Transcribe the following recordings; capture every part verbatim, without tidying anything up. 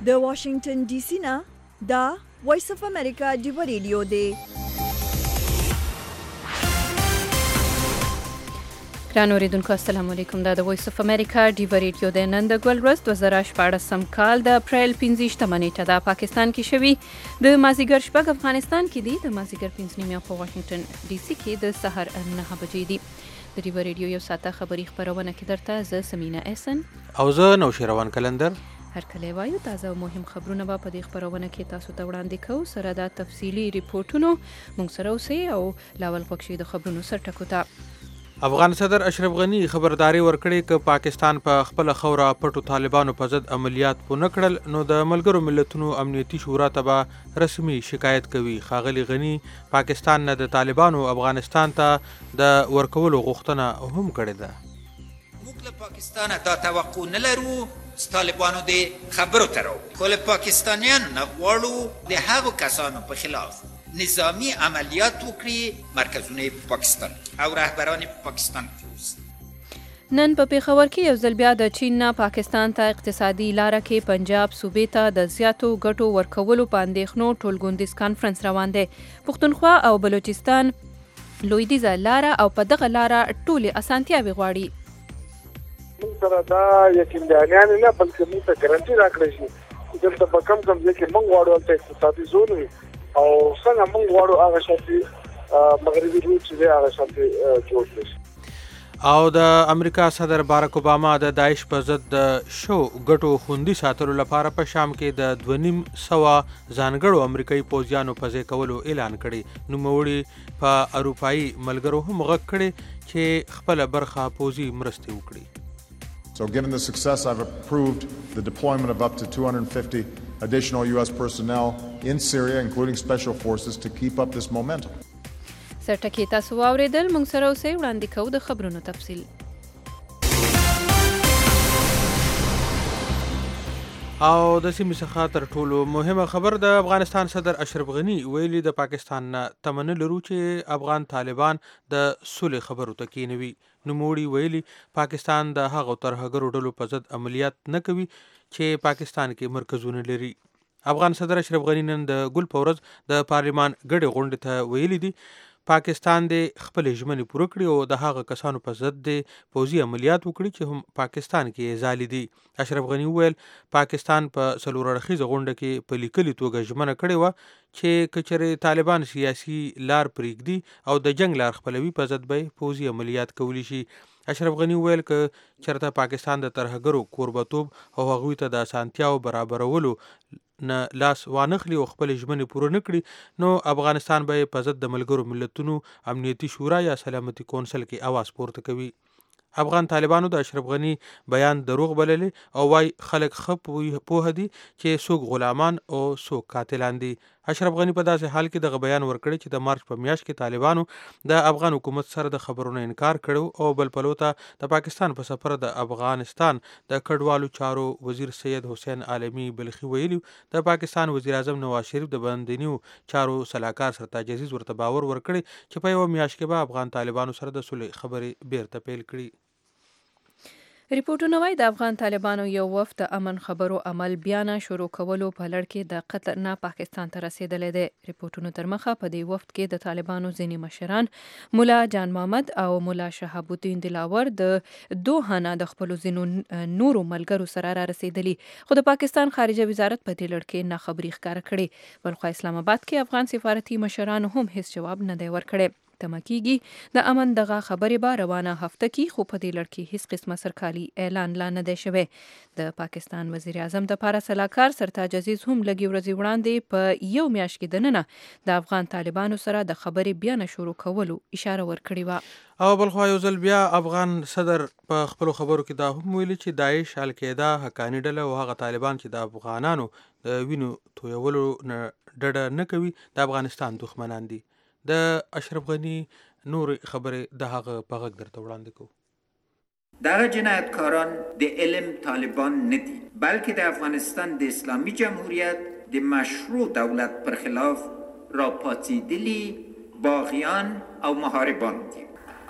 د واشنگټن ډي سي نه دا وایس اف امریکا ډیو ریډیو دی. ګران اوریدونکو السلام علیکم. دا د وایس اف امریکا ډیو ریډیو دی. نن د ګل ورځ دوه زره شپاړسم کال د اپریل پنځه نیټه ده. پاکستان کې شوي د مازیګر شپږ، افغانستان کې دي د مازیګر پنځه نیمه، په واشنگټن ډي سي کې د سحر نهه بجې دي. د ډیو ریډیو یو ساعته خبري خبرونه کې درته زه سمینا احسن او زه نوشیروان کلندر هر کله وایو. تازه او مهم خبرونه به په دې خبرونه کې تاسو ته وړاندې کوو، سره د تفصیلي ریپورتونو مونږ سره اوسئ او لاول خوښي د خبرونو سرټکو ته. افغان صدر اشرف غنی خبرداري ورکړې ک پاکستان په خپل خوره پټو طالبانو په ضد عملیات پونه کړل نو د ملګرو ملتونو امنیتي شورا ته به رسمي شکایت کوي. ښاغلي غنی پاکستان نه د طالبانو افغانستان ته د ورکولو غوښتنه هم کړې ده. موږ له پاکستانه دا توقع نه لرو چې طالبانو د خبرو ته راوړي، خو له پاکستانیانو نه غواړو د هغو کسانو په خلاف نظامی عملیات وکړي مرکزونه په پاکستان او رهبران په پاکستان کې اوسي. نن په پیښور کې یو ځل بیا د چین نه پاکستان ته اقتصادي لاره کې پنجاب صوبې ته د زیاتو ګټو ورکولو په اندېښنو ټولګوندیز کانفرنس روان دی. پښتونخوا او بلوچستان لویدیځه لاره او په دغه لاره ټولې اسانتیاوې غواړي. موږ سره دا یقیندانیان نه بلکې موږ ته ګارانټي راکړی شي چې دلته به کم کم ځای کې موږ غواړو هلته اقتصادي زون وي او څنګه موږ غواړو هغه شانتي مغربي روټ چې دی هغه شانتي جوړ کړي. او د امریکا صدر بارک اوباما د داعش په ضد د شو ګټو خوندي ساتلو لپاره په شام کې د دوه نیم سوه ځانګړو امریکایي پوځیانو په ځای کولو اعلان کړی. نوموړي په اروپایي ملګرو هم غږ کړی چې خپله برخه پوځي مرستې وکړي. So given the success, I've approved the deployment of up to two hundred fifty additional U S personnel in Syria, including special forces, to keep up this momentum. سرټکی تاسو واوریدل. موږ سره اوسئ، وړاندې کوو د خبرونو تفصیل. او د سیمې څخه تر ټولو مهمه خبر د افغانستان صدر اشرف غنی ویلي د پاکستان نه تمنه لرو چې افغان طالبان د سولې خبرو ته کینوي. نوموړي ویلي پاکستان د هغو ترهګرو ډلو په ضد عملیات نه کوي چې پاکستان کې مرکزونه لري. افغان صدر اشرف غنی نن د ګل په ورځ د پارلمان ګډې غونډې ته ویلي دي پاکستان د خپلې ژمنې پوره کړي او د هغه کسانو په ضد د پوځي عملیات وکړي چې هم پاکستان کې ځالي دي. اشرف غنی وویل پاکستان په څلور اړخیزه غونډه کې په لیکلي توګه ژمنه کړې وه چې که چېرې طالبان سیاسي لار پرېږدي او د جنګ لار خپلوي په ضد به پوځي عملیات کولی شي. اشرف غنی وویل که چېرته پاکستان د ترهګرو کوربتوب او هغوی ته د اسانتیاو برابرولو نه لاس وانخلي او خپل ژمنې پوره نه کړي نو افغانستان به په ضد د ملګرو ملتونو امنیتي شورا یا سلامتي کونسل کې اواز پورته کوي. افغان طالبانو د اشرف غنی بیان دروغ بللې او وايي خلک ښه پوهه دي چې څوک غلامان او څوک قاتلان دي. اشرف غنی په داسې حال کې دغه بیان ورکړی چې د مارچ په میاشت کې طالبانو د افغان حکومت سره د خبرونو انکار کړو او بل پلو ته د پاکستان په سفر د افغانستان د کډوالو چارو وزیر سید حسین عالمي بلخي ویلي د پاکستان وزیر اعظم نواز شریف د بندنیو چارو سلاکار سرتاج عزیز ورته باور ورکړي چې په یوه میاشت کې به افغان طالبانو سره د صلح خبرې بیرته پیل کړي. ریپورټونه وایي د افغان طالبانو یو وفد د امن خبرو عمل بیانه شروع کولو په لړ کې د قطر نه پاکستان ته رسیدلی دی. ریپورټونو تر مخه په دې وفد کې د طالبانو ځینې مشران مولا جان محمد او مولا شهاب الدین دلاور د دوحه نه د خپلو ځینو نورو ملګرو سره را رسیدلي، خو د پاکستان خارجه وزارت په دې لړ کې ناخبري ښکاره کړې. بلخوا اسلام آباد کې افغان سفارتي مشرانو هم هیڅ جواب نه دی ورکړی. تمه کېږي د امن دغه خبرې به روانه هفته کې، خو په دې لړ کې هیڅ قسمه سرکالي اعلان لا نه دی شوی. د پاکستان وزیر اعظم دپاره سلاکار سرتاج عزیز هم لږې ورځې وړاندې په یو میاشت کې دننه د افغان طالبانو سره د خبرې بیانه شروع کولو اشاره ورکړې وه. او بلخوا یو ځل بیا افغان صدر په خپلو خبرو کې دا هم ویلي چې داعش، القاعده، حقاني ډله او هغه طالبان چې د افغانانو د وینو تویولو نه ډډه نه کوي د افغانستان دښمنان دي. د اشرف غنی نور خبرې د هغه په غږ درته وړاندې کوو. دغه جنایتکاران د علم طالبان نه دي، بلکې د افغانستان د اسلامي جمهوریت د مشروع دولت پر خلاف راپاڅېدلي باغیان او محاربان دي.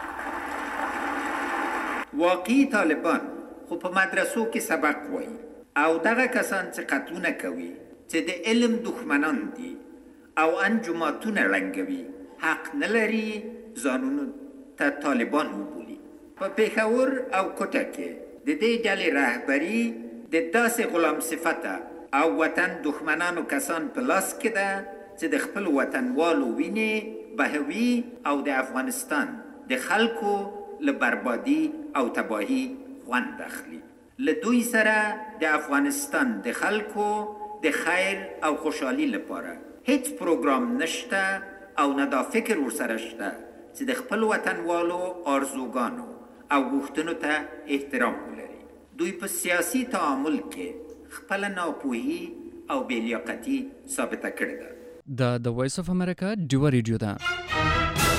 واقعي طالبان خو په مدرسو کې سبق وایي او دغه کسان چې قتلونه کوي چې د علم دښمنان دي او انجماتونه ړنګوي حق نه لري ځانونو ته طالبان وبولي. په پېښور او کوټه کې د دې ډلې رهبري د داسې غلام صفته او وطن دښمنانو کسان په لاس کې ده چې د خپل وطنوالو وینې بهوي او د افغانستان د خلکو له بربادي او تباهي خوند اخلي. له دوی سره د افغانستان د خلکو د خیر او خوشحالي لپاره هیڅ پروګرام نشته او نه دا فکر ورسره شته چې د خپل وطنوالو آرزوګانو او غوښتنو ته احترام ولري. دوی په سیاسي تعامل کې خپل ناپوهي او بېلیاقتي ثابته کړې ده. دا د وایس اف امریکا ډیوه ریډیو ده.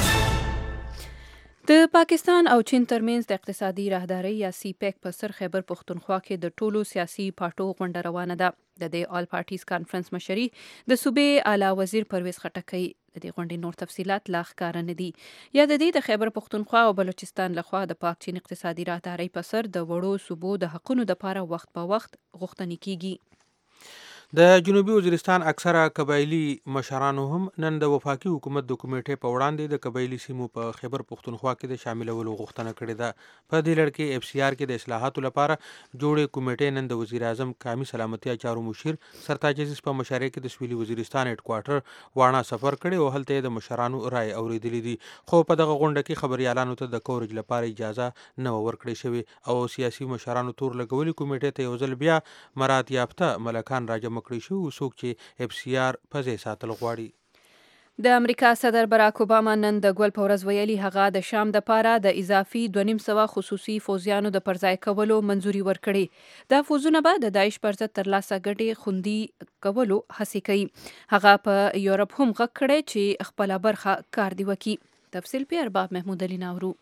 د پاکستان او چین ترمنځ د اقتصادي راهدارۍ یا سی پیک په سر خیبر پښتونخوا کې د ټولو سیاسي پارټو غونډه روانه ده. د دې آل پارټیز کانفرنس مشري د صوبې اعلی وزیر پرویز خټک. د دې غونډې نور تفصيلات لا ښکاره نه دي. یا د دې د خیبر پښتونخوا او بلوچستان لخوا د پاک چین اقتصادي راهدارۍ په سر د وړو صوبو د حقونو لپاره وخت په وخت غوښتنې کیږي. د جنوبي وزیرستان اکثره قبایلی مشرانو هم نن د وفاقي حکومت د کمیټې په وړاندې د قبایلی سیمو په خیبر پښتونخوا کې د شاملولو غوښتنه کړې ده. په دې لړ کې اف سی آر کې د اصلاحاتو لپاره جوړې کمیټې نن د وزیر اعظم قومي سلامتیا چارو مشیر سرتاج عزیز په مشرۍ کې د سویلي وزیرستان هډ کوارټر واڼه سفر کړی او هلته د مشرانو رائے اوریدلې دي. خو په دغه غونډه کې خبريالانو ته د کورج لپاره اجازه نه ورکړې شوې او سیاسي مشرانو تور لګولي کمیټې ته یو ځل بیا مراد یافته ملکان راجمع کړی شو څوک چې اف سی آر په ځای ساتل غواړي. د امریکا صدر براک اوباما نن د ګول په ورځ ویلي هغه د شام د پاره د اضافي دوه نیم سوه خصوصي فوجیانو د پرځای کولو منځوري ورکړي. دا فوجونه به د داعش پر ضد ترلاسه ګټې خوندي کولو هڅې کوي. هغه په یورپ هم غږ کړی چې خپله برخه کار دی وکړي. تفصیل په ارباب محمود علي ناورو.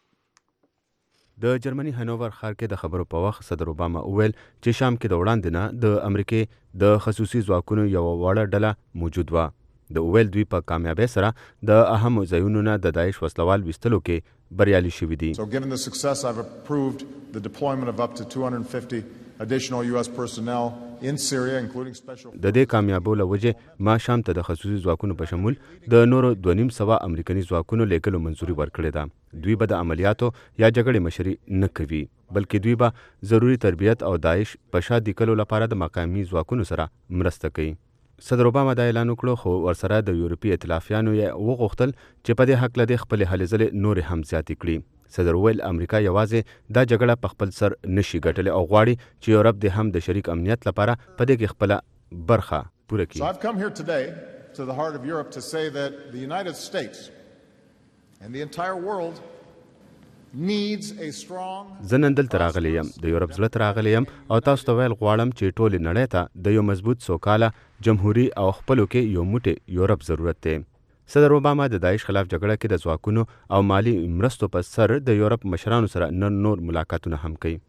د جرمني هنوور ښار کې د خبرو په وخت صدر اوباما وویل چې شام کې د وړاندې نه د امریکې د خصوصي ځواکونو یوه وړه ډله موجود وه. د اویل دوی په کامیابۍ سره د اهمو ځایونو نه د داعش وسلوال ویستلو کې بریالي شوي دي. So given the success, I've approved the deployment of up to two hundred fifty additional U S personnel in Syria, including special. د دې کامیابو له وجې ما شام ته د خصوصي ځواکونو په شمول د نورو دوه نیم سوه امریکني ځواکونو لیږلو منظوري ورکړې ده. دوی به د عملیاتو یا جګړې مشري نه کوي بلکې دوی به ضروري تربیت او داعش په شا دیکلو لپاره د مقامي ځواکونو سره مرسته کوي. صدر اوباما دا اعلان وکړو خو ورسره د یورپي ائتلافیانو یې وغوښتل چې په دې هکله د خپلې هلې ځلې نورې هم زیاتې کړي. صدر ویل امریکا یوازې دا جګړه په خپل سر نشي ګټلی او غواړي چې یورپ د هم د شریک امنیت لپاره په دې کې خپله برخه پوره کړي. So I've come here today to the heart of Europe to say that the United States and the entire world needs a strong. زه نن دلته راغلی یم د یورپ زړه ته راغلی یم او تاسو ته ویل غواړم چې ټولې نړۍ ته د یو مضبوط سوکاله جمهوري او خپلو کې یو موټی یورپ ضرورت دی. صدر اوباما د داعش خلاف جګړه کې د ځواکونو او مالی مرستو په سر د یورپ مشرانو سره نن نور ملاقاتونه هم کوي.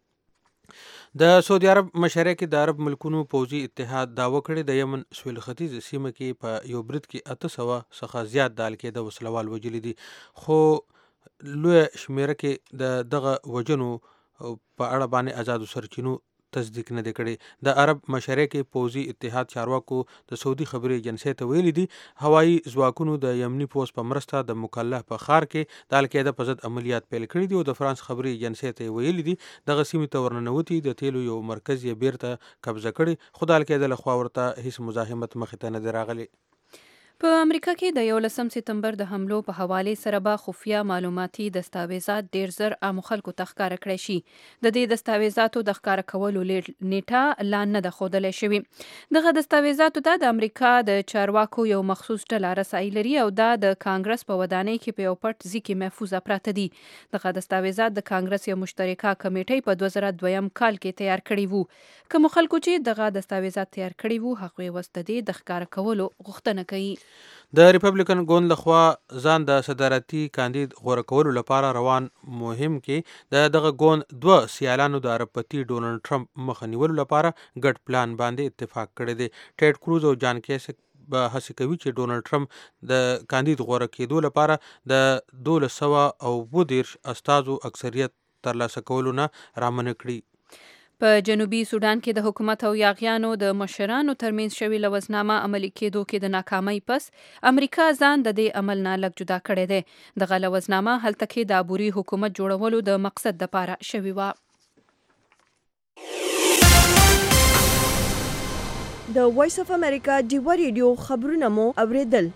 د سعودي عرب مشرۍ کې د عرب ملکونو پوځي اتحاد دعوه کړې د یمن سویل ختیځ سیمه کې په یو برید کې اته سوه څخه زیات دال کې د وسلوال وجلي دي خو لوی شمیره کې د دغه وجنو په اړه باندې آزادو سرچینو تصدیق نه دی کړی. د عرب مشرۍ کې پوځي اتحاد چارواکو د سعودي خبري ایجنسۍ ته ویلي دي هوایي ځواکونو د یمني پوځ په مرسته د مکلح په ښار کې د القاعده په ضد عملیات پیل کړي دي او د فرانس خبري ایجنسۍ ته ویلي دي دغه سیمې ته ورننوتي د تیلو یو مرکز یې بیرته قبضه کړي خو د القاعده لخوا ورته هیڅ مزاحمت مخې ته نه دی راغلی. په امریکا کې د یولسم سپتمبر د حملو په حواله سره به خفیه معلوماتي دستاویزات ډیر زر عام خلکو ته ښکاره کړی شي. د دې دستاویزاتو د ښکاره کولو نیټه لا نه ده ښودلی شوې. دغه دستاویزاتو ته د امریکا د چارواکو یو مخصوص ډله رسایي لري او دا د کانګرس په ودانۍ کې په یو پټ ځای کې محفوظه پراته دي. دغه دستاویزات د کانګرس یو مشترکه کمیټې په دوه زره دویم کال کې تیار کړي وو. کوم خلکو چې دغه دستاویزات تیار کړي وو هغوی اوس د دې د ښکاره کولو غوښتنه کوي. د ریپبلیکن ګوند لخوا ځان د صدارتي کاندید غوره کولو لپاره روان مهم کې د دغه ګوند دوه سیالانو د اربپتی ډونلډ ټرمپ مخه نیولو لپاره ګډ پلان باندې اتفاق کړی دی. ټیډ کروز او جان کیسک به هڅه کوي چې ډونلډ ټرمپ د کاندید غوره کېدو لپاره د دولس سوه او اووه دېرش استازو اکثریت ترلاسه کولو نه رامنع کړي. په جنوبي سودان کې د حکومت او یاغیانو د مشرانو ترمنځ شوې لوزنامه عملي کېدو کې د ناکامۍ پس امریکا ځان د دې عمل نه لږ جدا کړی دی. دغه لوزنامه هلته کې د عبوري حکومت جوړولو د مقصد دپاره شوې وه. د وایس اف امریکا ډیوه ریډیو خبرونه مو اوریدل.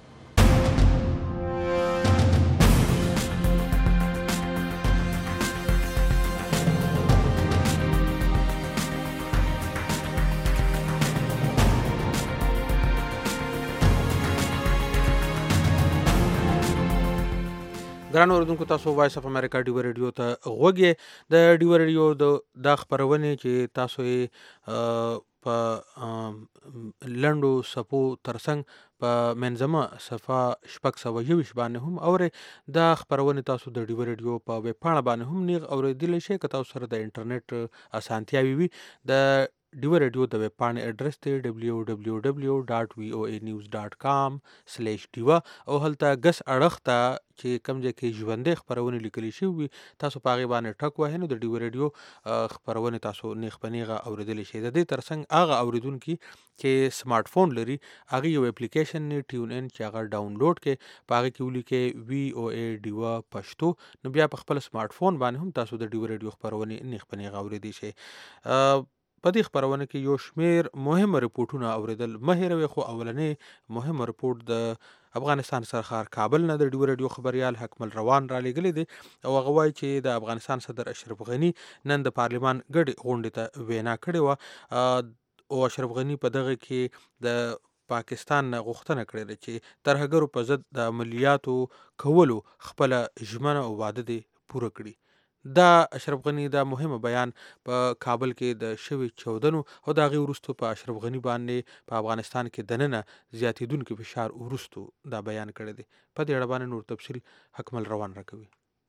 ګرانو اوریدونکو، تاسو وایس اف امریکا ډیوه ریډیو ته غوږ یې. د ډیوه ریډیو د دا خپرونې چې تاسو یې په لنډو څپو ترڅنګ په منځمه صفحه شپږ سوه یوویشت باندې هم اورئ. دا خپرونې تاسو د ډیوه ریډیو په ویب پاڼه باندې هم نیغ اوریدلی شئ که تاسو سره د انټرنیټ اسانتیاوې وي. د ډیوه ریډیو د ویب پاڼې اډرس دی ډبلیو ډبلیو ډبلیو ډاټ وی او ای نیوز ډاټ کام سلیش ډیوه، او هلته ګس اړخ ته چې کوم ځای کې ژوندۍ خپرونې لیکلي شوي وي تاسو په هغې باندې ټک وهئ نو د ډیوه ریډیو خپرونې تاسو نیغ په نیغه اورېدلی شئ. د دې ترڅنګ هغه اورېدونکي چې سمارټ فون لري هغې یو اپلیکیشن دی ټیون ان چې هغه ډاونلوډ کړئ، په هغې کې ولیکئ وی او ای ډیوه پښتو، نو بیا په خپل سمارټ فون باندې هم تاسو د ډیوه ریډیو خپرونې نیغ په نیغه اورېدی شئ. په دې خپرونه کې یو شمیر مهمه رپورټونه اوریدل مه هېروئ، خو اولنی مهمه رپورټ د افغانستان سرخار کابل نه د ډیوه ریډیو خبریال حکمل روان را لېږلی دی، او هغه وایي چې د افغانستان صدر اشرف غني نن د پارلمان ګډې غونډې ته وینا کړې وه، او اشرف غني په دغه کې د پاکستان نه غوښتنه کړې ده چې ترهګرو په ضد د عملیاتو کولو خپله ژمنه او واده دې پوره کړي. دا اشرف غني دا مهمه بیان په کابل کې د شوي چاودنو او د هغې وروستو په اشرف غني باندې په افغانستان کې دننه زیاتېدونکي فشار وروستو دا بیان کړی دی. په دې اړه باندې نور تفصیل حکمل روان راکوي.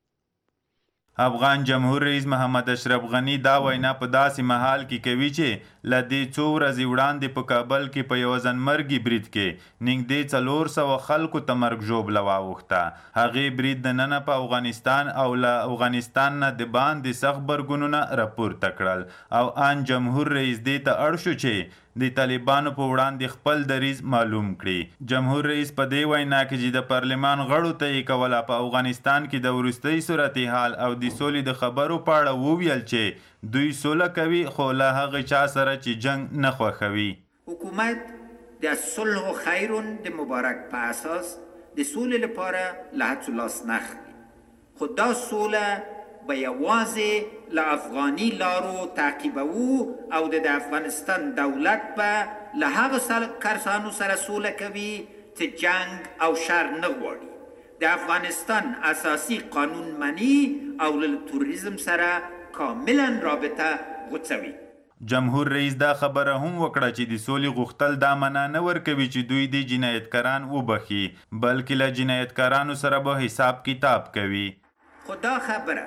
افغان جمهور رئیس محمد اشرف غني دا وینا په داسې مهال کې کوي چې له دې څو ورځې وړاندې په کابل کې په یوه ځانمرګي برید کې نږدې څلور سوه خلکو ته مرګ ژوبله واوښته. هغې برید دننه په افغانستان او له افغانستان نه د باندې سخت غبرګونونه راپورته کړل، او ان جمهور رئیس دې ته اړ شو چې د طالبانو په وړاندې خپل دریځ معلوم کړي. جمهور رئیس په دې وینا کې چې د پارلمان غړو ته یې کوله په افغانستان کې د وروستۍ صورتحال او د سولې د خبرو په اړه وویل چې دوی سوله کوي، خو له هغه چا سره چې جنگ نه خوښوي. حکومت د صلح و خیرون د مبارک په اساس د سولې لپاره له هڅو لاس نه اخلي، خو دا سوله به یوازې له افغاني لارو تعقیبوو او د افغانستان دولت به له هغه کسانو سره سوله کوي چې جنگ او شر نه غواړي، د افغانستان اساسی قانون منی او له توریزم سره کاملا رابطه غوڅوي. جمهور رئیس دا خبره هم وکړه چې د سولې غوښتل دا معنا نه ورکوي چې دوی د جنایتکاران وبخي، بلکې له جنایتکارانو سره به حساب کتاب کوي. خو دا خبره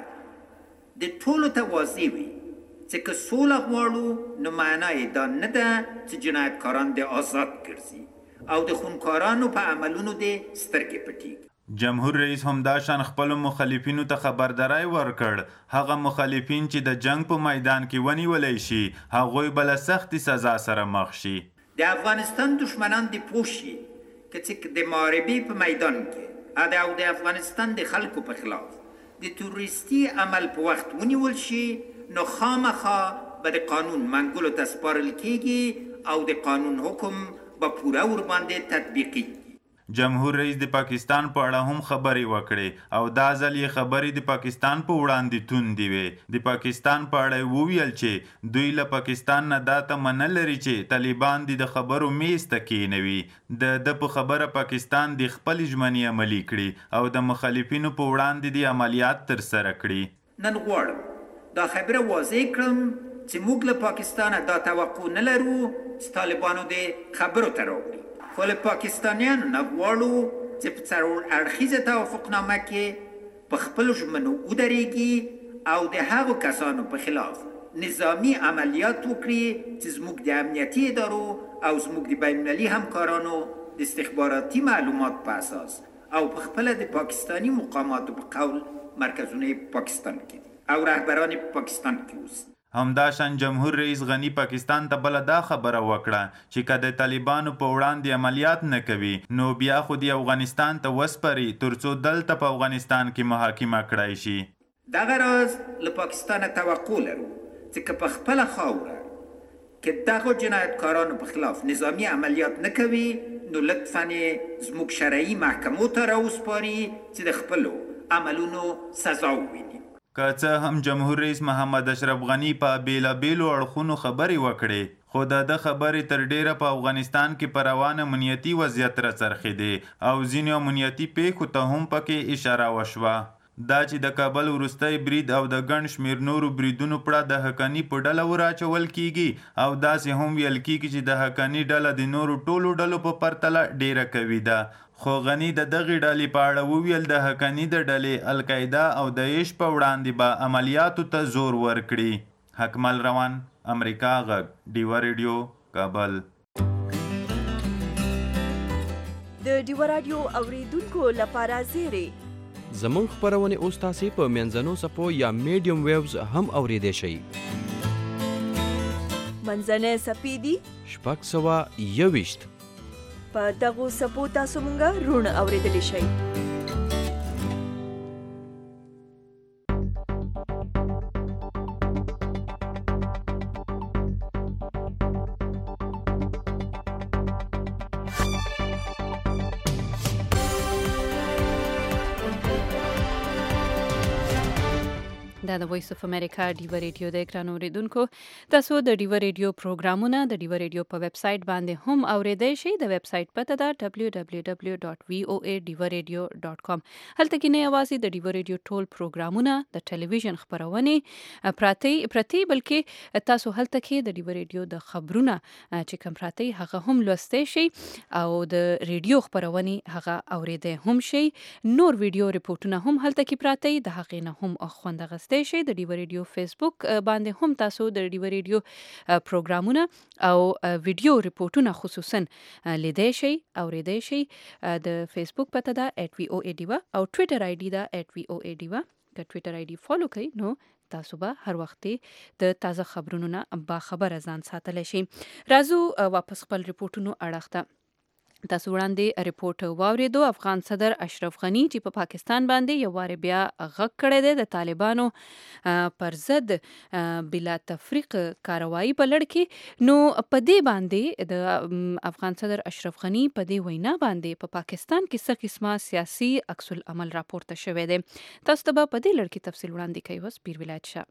د ټولو ته واضح وي چې که سوله غواړو نو معنی دا نه ده چې جنایتکاران د آزاد ګرځي او د خونکارانو په عملونو د سترګې پټېږي. جمهور رئیس همداشان خپلو مخالفینو ته خبرداری ورکړ، هغه مخالفین چې د جنگ په میدان کې ونیولی شي هغوی به له سختې سزا سره مخ شي. د افغانستان دشمنان د پوه شي که چې د محاربې په میدان کې او د افغانستان د خلکو په خلاف د توریستي عمل په وخت ونیول شي نو خامخا به د قانون منګولو ته سپارل کیږي او د قانون حکم به پوره ورباندې تطبیقي. جمهور رئیس د پاکستان په اړه هم خبرې وکړې او دا ځل یې خبرې د پاکستان په وړاندې توندې وې. د پاکستان په اړه وویل چې دوی له پاکستان نه دا تمه لري چې طالبان د خبرو میز ته کېنوي. د ده په خبره پاکستان د خپل ژمنې عملي کړي او د مخالفینو په وړاندې د عملیات ترسره کړي. نن غواړم دا خبره واضح کړم چې موږ له پاکستانه دا توقع نه لرو چې طالبانو د خبرو ته راوړي، خو له پاکستانیانو نه غواړو چې په څلور اړخیزه توافقنامه کې په خپلو ژمنو ودرېږي او د هغو کسانو په خلاف نظامی عملیات وکړي چې زموږ د امنیتي ادارو او زموږ د بینالمللي همکارانو د استخباراتي معلومات په اساس او په خپله د پاکستاني مقاماتو په قول مرکزونه پاکستان کې او رهبران پاکستان کې اوسي. همداشان جمهور رئیس غنی پاکستان ته بل دا خبره وکړه چې که د طالبانو په وړاندې عملیات نه کوي نو بیا خو د افغانستان ته وسپري ترڅو دلته په افغانستان کې محاکمه کړای شي. دغه راز له پاکستان توقع لرو چې که په خپله خاوره که دغه جنایتکارانو په خلاف نظامی عملیات نکوي نو لطفاً زموږ شرعي محکمو ته راوسپاري چې د خپلو عملونو سزا وویني. که څه هم جمهور رئیس محمد اشرف غنی په بیلابیلو اړخونو خبرې وکړې خو د ده خبرې تر ډیره په افغانستان کې په روان امنیتي وضعیت راڅرخېدې او ځینو امنیتي پیښو ته هم پکې اشاره وشوه. دا چې د کابل وروستی برید او د ګڼ شمېر نورو بریدونو پړه د حقاني په ډله وراچول کیږي او داسې هم ویل کیږي چې د حقاني ډله د نورو ټولو ډلو په پرتله ډیره قوي ده. خو غني د دغې ډلې په اړه وویل د حقاني د ډلې القاعده او داعش په وړاندې به عملیاتو ته زور ورکړي. حکمل روان، امریکا غږ، ډیوه ریډیو، کابل. د ډیوه راډیو اوریدونکو لپاره زیری زمون خبرونه اوس تاسو په منځنو سپو یا میډیم ویوز هم اوریدئ شئ. منځنۍ سپې دي شپږ سوه یوویشت. په دغو سپو تاسو مونږه روڼ اوریدلی شئ. دا د وایس اف امریکا ډیوه ریډیو د ګرانو اوریدونکو تاسو د ډیوه ریډیو پروګرامونه د ډیوه ریډیو په ویب سټ باندې هم اوریدئ شئ. د ویب سټ پته ده دبلیو دبلیو دبلیو ډاټ وی او ای ډیوه ریډیو ډاټ کام. هلته کې نه یوازې د ډیوه ریډیو ټول پروګرامونه د ټلویزیون خبرونه پراتی پراتی بلکې تاسو هلته کې د ډیوه ریډیو د خبرونه چې کوم پراتی هغه هم لوستئ شئ او د ریډیو خبرونه هغه اوریدئ هم شئ. نور ویډیو ریپورتونه هم هلته کې پراتی د هغې نه هم خوند اخیستی شئ. د ډیوه ریډیو فیسبوک باندې هم تاسو د ډیوه ریډیو پروګرامونه او ویډیو ریپورتونه خصوصا لیدئ شئ اوریدئ شئ. د فیسبوک پته ده ایټ وی او ای ډیوه او ټویټر آی ډی ده ایټ وی او ای ډیوه. که ټویټر آی ډی فالو کړئ نو تاسو به هر وخت د تازه خبرونو نه با خبره ځان ساتلی شئ. راځو واپس خپل ریپورتونو اړخ ته. تاسو وړاندې ریپورت واوریدو. افغان صدر اشرف غنی چې په پاکستان باندې یو واره بیا غږ کړی دی د طالبانو پر ضد بلا تفریق کاروایی په لړ کې. نو په دې باندې د افغان صدر اشرف غنی په دې وینا باندې په پاکستان کې څه قسمه سیاسي عکس العمل راپورته شوی دی. تاسو ته به په دې لړ کې تفصیل وړاندې کوي. اوس پیر ولایت شاه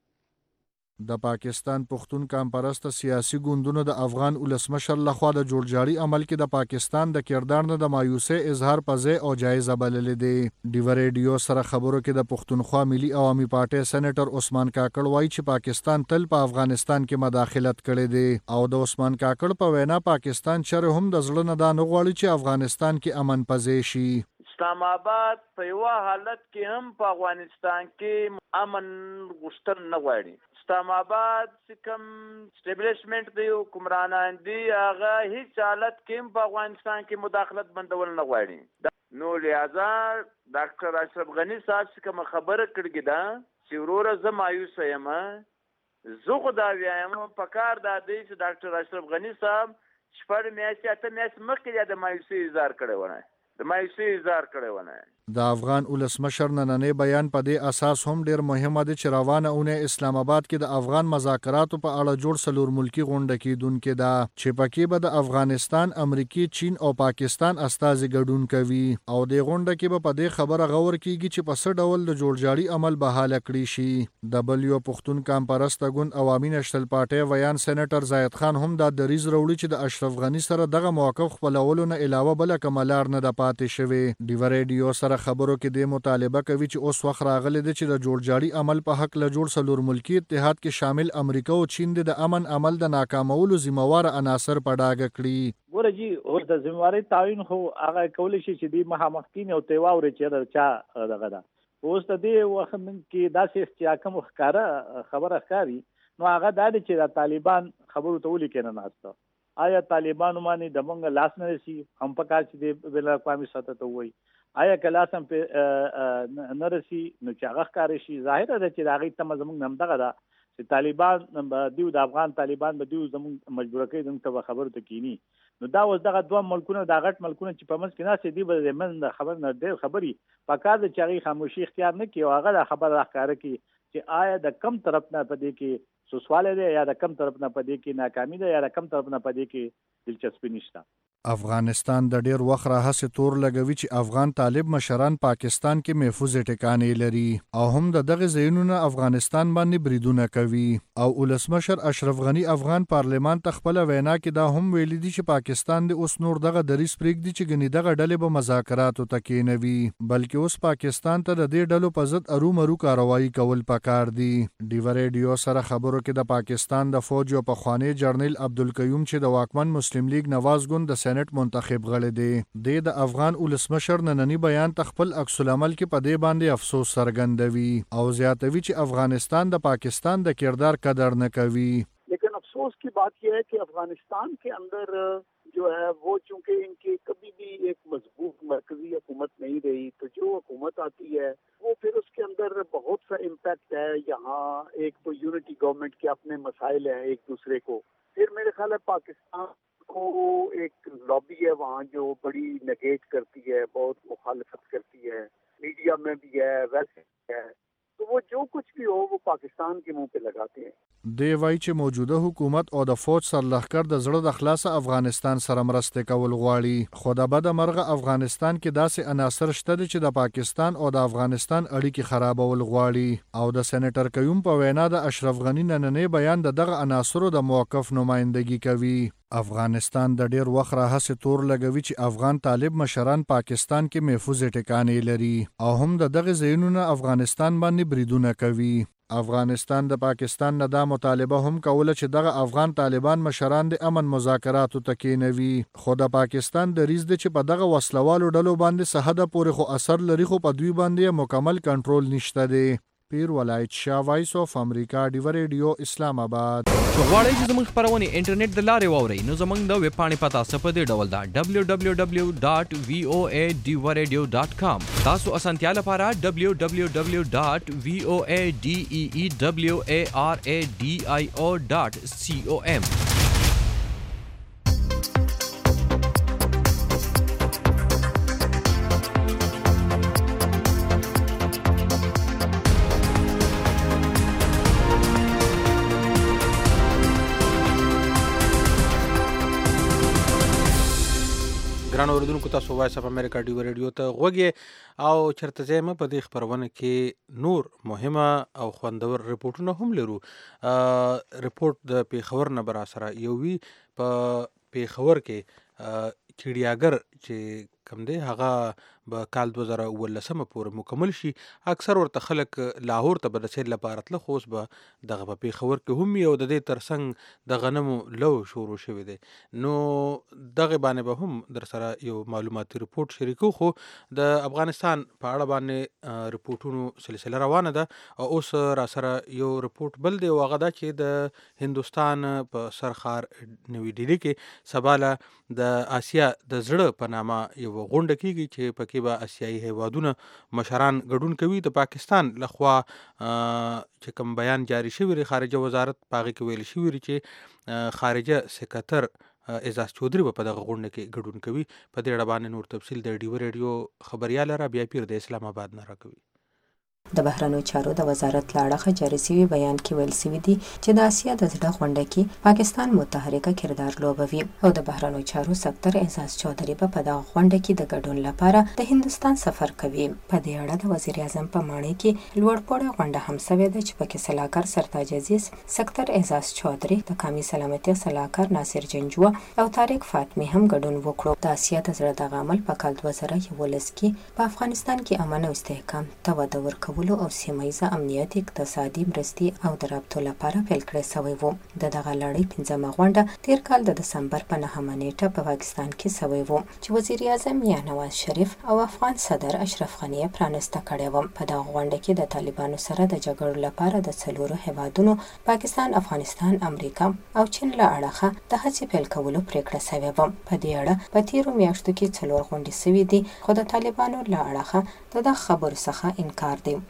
د پاکستان پښتون کامپرسته سیاسي ګوندونو د افغان ولسمشر لخوا د جوړجاړي عمل کې د پاکستان د کردار نه د مایوسۍ اظهار پځې او جایزه بللې دی. ډیوه ریډیو سره خبرو کې د پښتونخوا ملي عوامي پارټۍ سېنیټر عثمان کاکړ وایي چې پاکستان تل په افغانستان کې مداخلت کړی دی او د عثمان کاکړ په وینا پاکستان چیرې هم د زړه نه دا نه غواړي چې افغانستان کې امن پځې شي. اسلام آباد په یو حالت کې هم په افغانستان کې امن غوښتل نه غواړي. اسلام آباد چې کوم سټیبلیشمنت دی حکمرانان دي هغه هیڅ حالت کې هم په افغانستان کې مداخلت بندول نه غواړي. نو لہذا ډاکټر اشرف غنی صاحب چې کوم خبره کړې ده چې وروره زه مایوسه یم، زه خو دا وایم په کار دا دی چې ډاکټر اشرف غنی صاحب شپږ میاشتې اته میاشتې مخکې د مایوسۍ اظهار کړی ونه د مایوسۍ اظهار کړی ونه. د افغان ولسمشر نننی بیان په دې اساس هم ډیر مهمه دی چې روانه اونۍ اسلام آباد کې د افغان مذاکراتو په اړه جوړ سلور ملکی غونډه کیدونکې ده چې پکې به د افغانستان، امریکای، چین او پاکستان استازي ګډون کوي او د غونډه کې به په دې خبره غور کیږي چې په څه ډول د جوړجاړي عمل بحاله کړی شي. د بل یو پښتون کامپرسته ګوند عوامي نشتل پارټۍ ویان سېنیټر زاید خان هم دا دریځ وروړي چې د اشرف غنی سره دغه موقف خپلولو نه علاوه بل کومه لار نه ده پاتې شوې. ډیوه ریډیو سره خبرو کې د مطالبه کوي چې اوس وخت راغلی دی چې د جوړجاړي عمل په حق له جوړ سلور ملکی اتحاد کې شامل امریکا او چین د امن عمل د ناکامولو ذمہوار عناصر په ډاګه کړي. ګوره جی اوس د ذمہواري تعین خو هغه کولی شي چې د مخامخین او تیواوري چې چا دغه ده. اوس د دې وخت کې داسې چې کوم ښکارا خبره ښکاری نو هغه دا دی چې د طالبان خبرو ته ولي کنه نهسته. آیا طالبانو باندې د مونږ لاس نه رسی هم په کار چې د بل اقوامي سطح ته وایي آیا کلاس هم په نه رسی نو چې هغه ښکاري شي ظاهر ده چې هغه تم زمونږ نم دغه ده چې طالبان به دیو د افغان طالبان به دیو زموږ مجبور کوي زموږ ته خبرو ته کینی. نو دا اوس دغه دوه ملکونه دا غټ ملکونه چې په منځ کې ناست دي به من خبر نه ډېر خبري پکار د چاغي خاموشي اختیار نه کوي او هغه د خبر راخاره کوي چې آیا د کم طرف نه پدې کې سوسواله دی یا د کم طرف نه پدې کې ناکامي ده یا د کم طرف نه پدې کې دلچسپي نشته. افغانستان د ډیر وخت راهسې تور لګوي چې افغان طالب مشران پاکستان کې محفوظ ټکانې لري او هم د دغه ځایونو افغانستان باندې بریدونه کوي او ولسمشر اشرف غنی افغان پارلمان ته خپل وینا کې دا هم ویلي دي چې پاکستان د اوس نور دغه دریس پرېږدي چې ګنې دغه ډلې به مذاکراتو ته کېنوي بلکې اوس پاکستان ته د دې ډلو په ضد ارومرو کاروایی کول پکار دي. ډیو ریډیو سره خبرو کې د پاکستان د فوج او پخوانی جرنیل عبدالقیوم چې د واکمن مسلم لیگ نواز ګوند د سېنات منتخب غړی دی د افغان ولسمشر نننی بیان ته خپل عکس العمل کې په دې باندې افسوس څرګندوي او زیاتوي چې افغانستان د پاکستان د کردار قدر نه کوي. لیکن افسوس کی بات یہ ہے کہ افغانستان کے اندر جو ہے وہ چونکہ ان کی کبھی بھی ایک مضبوط مرکزی حکومت نہیں رہی تو جو حکومت آتی ہے وہ پھر اس کے اندر بہت سا امپیکٹ ہے. یہاں ایک تو یونٹی گورنمنٹ کے اپنے مسائل ہیں ایک دوسرے کو, پھر میرے خیال ہے پاکستان کو ایک لابی ہے وہاں جو بڑی نگیٹ کرتی ہے, بہت مخالفت کرتی ہے, میڈیا میں بھی ہے, ویسے بھی ہے, تو وہ جو کچھ بھی ہو وہ پاکستان کے منہ پہ لگاتے ہیں. دی وایي چې موجوده حکومت او د فوج سرلښکر د زړه د خلاصه افغانستان سره مرسته کول غواړي خو د بده مرغه افغانستان کې داسې عناصر شته چې د پاکستان او د افغانستان اړیکې خرابول غواړي او د سېنیټر قیوم په وینا د اشرف غنی نننی بیان د دغه عناصرو د موقف نمائندګي کوي. افغانستان د ډیر وخت راهسې تور لګوي چې افغان طالب مشران پاکستان کې محفوظ ټکانې لري او هم د دغه ځایونو افغانستان باندې بریدونه کوي. افغانستان د پاکستان نه دا مطالبه هم کوله چې دغه افغان طالبان مشران د امن مذاکراتو ته کېنوي خو د پاکستان دریځ دی چې په دغه وسلوالو ډلو باندې څه حده پورې خو اثر لري خو په دوی باندې مکمل کنټرول نشته دی. پیر ولایت شاه وایس اف امریکا ډیو ریډیو اسلام آباد. غواړئ چې زموږ خبرونه انټرنیټ د لارې واورئ نو زموږ د ویب پاڼې پتا په دې ډول ده دبلیو دبلیو دبلیو ډاټ وی او ای ډیو ریډیو ډاټ کام. تاسو اسانتیا لپاره دبلیو دبلیو دبلیو ډاټ وی او ای ډی ای ای دبلیو ای آر ای ډی آی او ډاټ سی او ام. ګرانو اوریدونکو تاسو وایس اف امریکا ډیو ریډیو ته غوږی او چرته ځای په دې خبرونه کې نور مهمه او خوندور ریپورتونه هم لرو. ریپورت د پیښور نه برا سره یو وی په پیښور کې چړیاګر چې کم دی هغه به کال دوه زره اوولسمه پورې مکمل شي. اکثر ورته خلک لاهور ته به د سیل لپاره تله خو اوس به دغه په پیښور کې هم او د دې ترڅنګ د غنمو لو شروع شوی دی. نو دغه باندې به هم در سره یو معلوماتي ریپورت شریکو خو د افغانستان په اړه باندې ریپورتونو سلسله روانه ده او اوس را سره یو ریپورت بل دی او هغه دا چې د هندوستان په سرخار نوی ډیلی کې سباله د آسیا د زړه په نامه یو غونډه کیږي چې پکې به آسیایي هیوادونه مشران ګډون کوي. د پاکستان لخوا چې کوم بیان جاری شوی دی خارجه وزارت پاغي کې ویل شوی چې خارجه سکرټر اعزاز چودھری په دغه غونډه کې ګډون کوي. په دې اړه باندې نور تفصیل د ډیو ریډیو خبريال را بیا پیر د اسلام آباد نه راکوي. د بهرنیو چارو د وزارت له اړخه جاري شوي بیان کې ویل شوي دي چې د آسیا د زړه غونډه کې پاکستان متحرکه کردار لوبوي او د بهرنیو چارو سکتر اعزاز چودھری په دغه غونډه کې د ګډون لپاره د هندستان سفر کوي. په دې اړه د وزیر اعظم په ماڼۍ کې لوړپوړه غونډه هم شوې ده چې پکې سلاکار سرتاج عزیز، سکتر اعزاز چودھری، د قومي سلامتۍ سلاکار ناصر جنجوه او طارق فاطمی هم ګډون وکړو. د آسیا د زړه دغه عمل په کال دوه زره یولس کې په افغانستان کې امن او استحکام ته وده ورکول او سیمه ییزه امنیت، اقتصادي مرستې او د رابطو لپاره پیل کړی شوی و. د دغه لړۍ پنځمه غونډه تیر کال د دسمبر په نهمه نیټه په پاکستان کې شوی و چې وزیر اعظم یا نواز شریف او افغان صدر اشرف غنی پرانسته کړی و. په دغه غونډه کې د طالبانو سره د جګړو لپاره د څلورو هیوادونو پاکستان، افغانستان، امریکا او چین له اړخه د هڅې پیل کولو پریکړه شوې وه. په دې اړه په تیرو میاشتو کې څلور غونډې شوې دي خو د طالبانو له اړخه د دغه خبرو څخه انکار دی.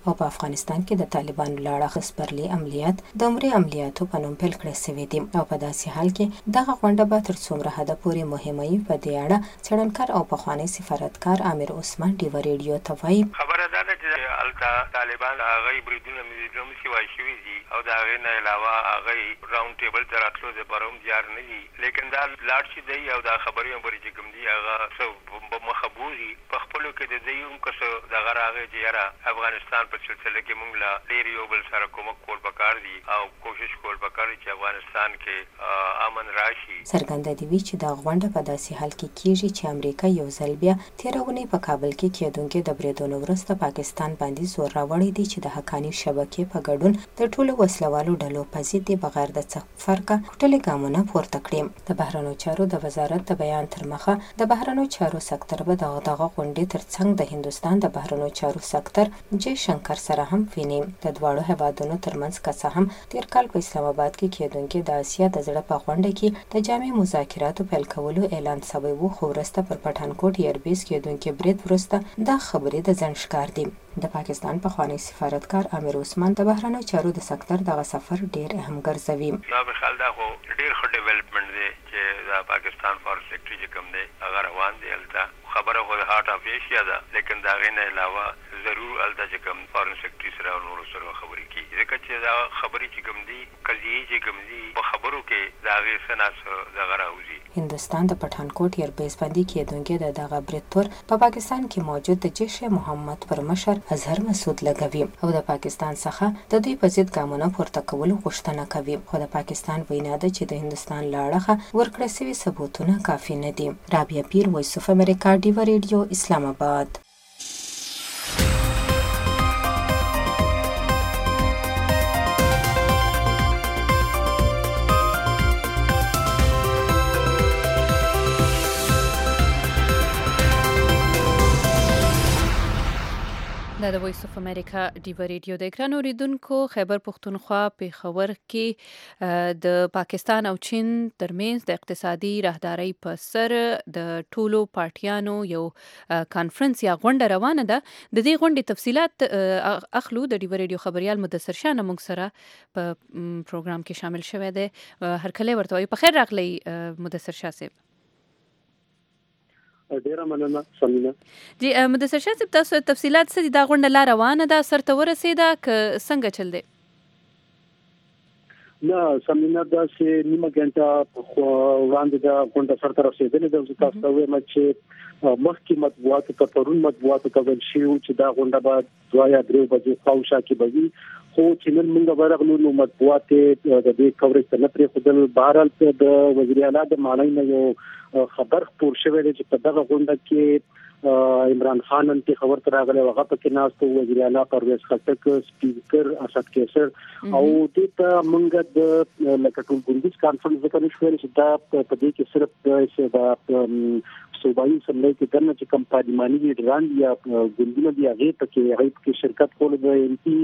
او په افغانستان کې د طالبانو لاړه خسپرلی عملیات د عمرې عملیاتو په نوم پیل کړی شوی دی او په داسې حال کې دغه غونډه به تر څومره حده پورې مهمه وي په دې اړه څېړنکار او پخوانی سفارتکار امیر عثمان ډیوه ریډیو ته وایي. خبره دا ده چې هلته طالبان هغه بریدونه میزونه سیوا شوي دي او د هغې نه علاوه هغه راوند ټیبل ته راتلو دپاره هم تیار نه دي، لیکن دا لاړ چې دی او دا خبرې هم چې کوم دي هغه څه مخه بوځي په خپلو کې د دوی هم که څه دغه راغی چې یاره افغانستان په سلسله کې موږ له ډېر یو بل سره کومک کول پکار دي او کوشش کول پکار دي چې افغانستان کې امن راشي. څرګنده دي وي چې دا غونډه په داسې حال کې کیږي چې امریکا یو ځل بیا تېره اونۍ په کابل کې کېدونکې د بریدونو وروسته پاکستان باندې زور راوړی دی چې د حقاني شبکې په ګډون د ټولو وسلوالو ډلو په ضد یې بغیر د څه فرقه ټولې ګامونه پورته کړي. د بهرنیو چارو د وزارت د بیان تر مخه د بهرنیو چارو سکتر به دغه دغه غونډې ترڅنګ د هندوستان د بهرنیو چارو سکتر جے شنکر سره هم ویني. د دواړو هیوادونو ترمنځ که څه هم تېر کال په اسلام آباد کې کېدونکې د اسیا د زړه په غونډه کې د جامع مذاکراتو پیل کولو اعلان شوی و، خو وروسته پر پټانکوټ ایربیس کېدونکې برید وروسته دا خبرې د ځنډ ښکار دي. د پاکستان پخوانی سفارتکار امیر عثمان د بهرنیو چارو د سکتر دغه سفر ډیر اهم ګرځوي. دا به خل دا خو ډیر ښه ډیولپمنٹ دی چې دا پاکستان فارن سیکرټري چې کوم دی هغه روان دی هلته. خبره خو د هارت اف ایشیا ده، لیکن د هغې نه علاوه ضرور هلته چې کوم فارن سیکرټري سره او نورو سره خبرې کېږي، ځکه چې دا خبرې چې کوم دي قضیې چې کوم دي په خبرو کې د هغې څه نه څه دغه راوځي. هندوستان د پټانکوټ ایربیس باندې کېدونکې د دغه برید تور په پاکستان کې موجود د جیش محمد پر مشر اظهر مسعود لګوي او د پاکستان څخه د دوی په ضد ګامونه پورته کولو غوښتنه کوي، خو د پاکستان وینا ده چې د هندوستان له اړخه ورکړل شوي ثبوتونه کافي نه دي. رابعه پیر، وایس اف امریکا، ډیوه ریډیو، اسلام آباد. دا د وایس اف امریکا ډیوه ریډیو د اکران اوریدونکو. خیبر پښتونخوا پیښور کې د پاکستان او چین ترمنځ د اقتصادي راهدارۍ په سر د ټولو پارټیانو یو کانفرنس یا غونډه روانه ده. د دې غونډې تفصیلات اخلو د ډیوه ریډیو خبريال مدثر شاه موږ سره په پروګرام کې شامل شوی دی. هرکله ورته وي په خیر راغلی مدثر شاه صاحب. ډیره مننه سمینا. جی مدثر شاه صاحب، تاسو تفصیلات څه دي؟ دا غونډه لا روانه ده، سرته ورسېده که څنګه چل دی؟ نه سمینا، داسې نیمه ګنټه وړاندې دا غونډه سرته رسېدلې ده. زه تاسو ته وایم چې مخکې مطبوعاتو ته پرون مطبوعاتو ته ویل شوي چې دا غونډه به دوه یا درې بجې خواوشا کې به وي، خو چې نن موږ ورغلو نو مطبوعات د دې کوریج ته نه پرېښودل. بهرحال د وزیر اعلی د معنی نه یو خبر خپور شوی دی چې په دغه غونډه کې عمران خان هم ته خبر تر راغلی، هغه پکې ناست و، وزیر اعلی پرویز خټک، سپیکر اسد کیسر او دې ته موږ د لکه ټول ګوندیز کانفرنس ځکه نشو ویلی چې دا په دې کې صرف د صوبایي اسمبلۍ کې دننه چې کوم پارلماني لیډران یا ګوندونه دي هغې پکې هغې پکې شرکت کولو. د ایم پي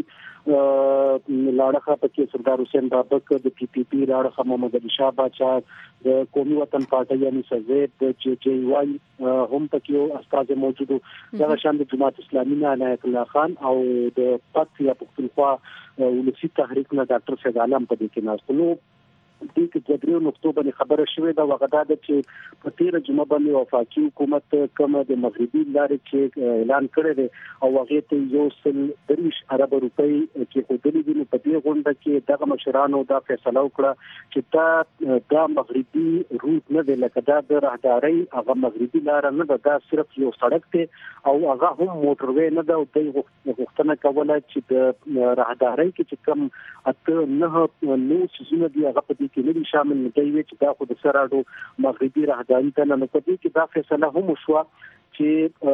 لاړخه پکې سردار حسین بابک، د پی پی پي لاړخه محمد علي شاه باچا، د قومي وطن پارټۍ یعنی سزید، د جے جے واي هم پکې استاد موجود وو، دغه شان د جماعت اسلامي نه عنایت الله خان او د پت یا پښتونخوا ولسی تحریک نه ډاکټر سید عالم په دې کې ناست نو. دې کې د دریو نقطو باندې خبره شوې ده. هغه دا ده چې په تېره جمعه باندې وفاقي حکومت کوم د مغربي لارې چې اعلان کړی دی او هغې ته یو سل دېرش اربه روپۍ کېښودلي دي، نو په دې غونډه کې دغه مشرانو دا فیصله وکړه چې دا دا مغربي روټ نه دی، لکه دا د راهدارۍ هغه مغربي لاره نه ده، دا صرف یو سړک دی او هغه هم موټروی نه ده. او دوی غوښتنه کوله چې د راهدارۍ کې چې کوم اته نهه نو څیزونه دي هغه په دې کې نه دي شامل. نه دی وی چې دا خو د سراډو مغربي راهداري ته نه په دې کې دا فیصله هم وشوه چې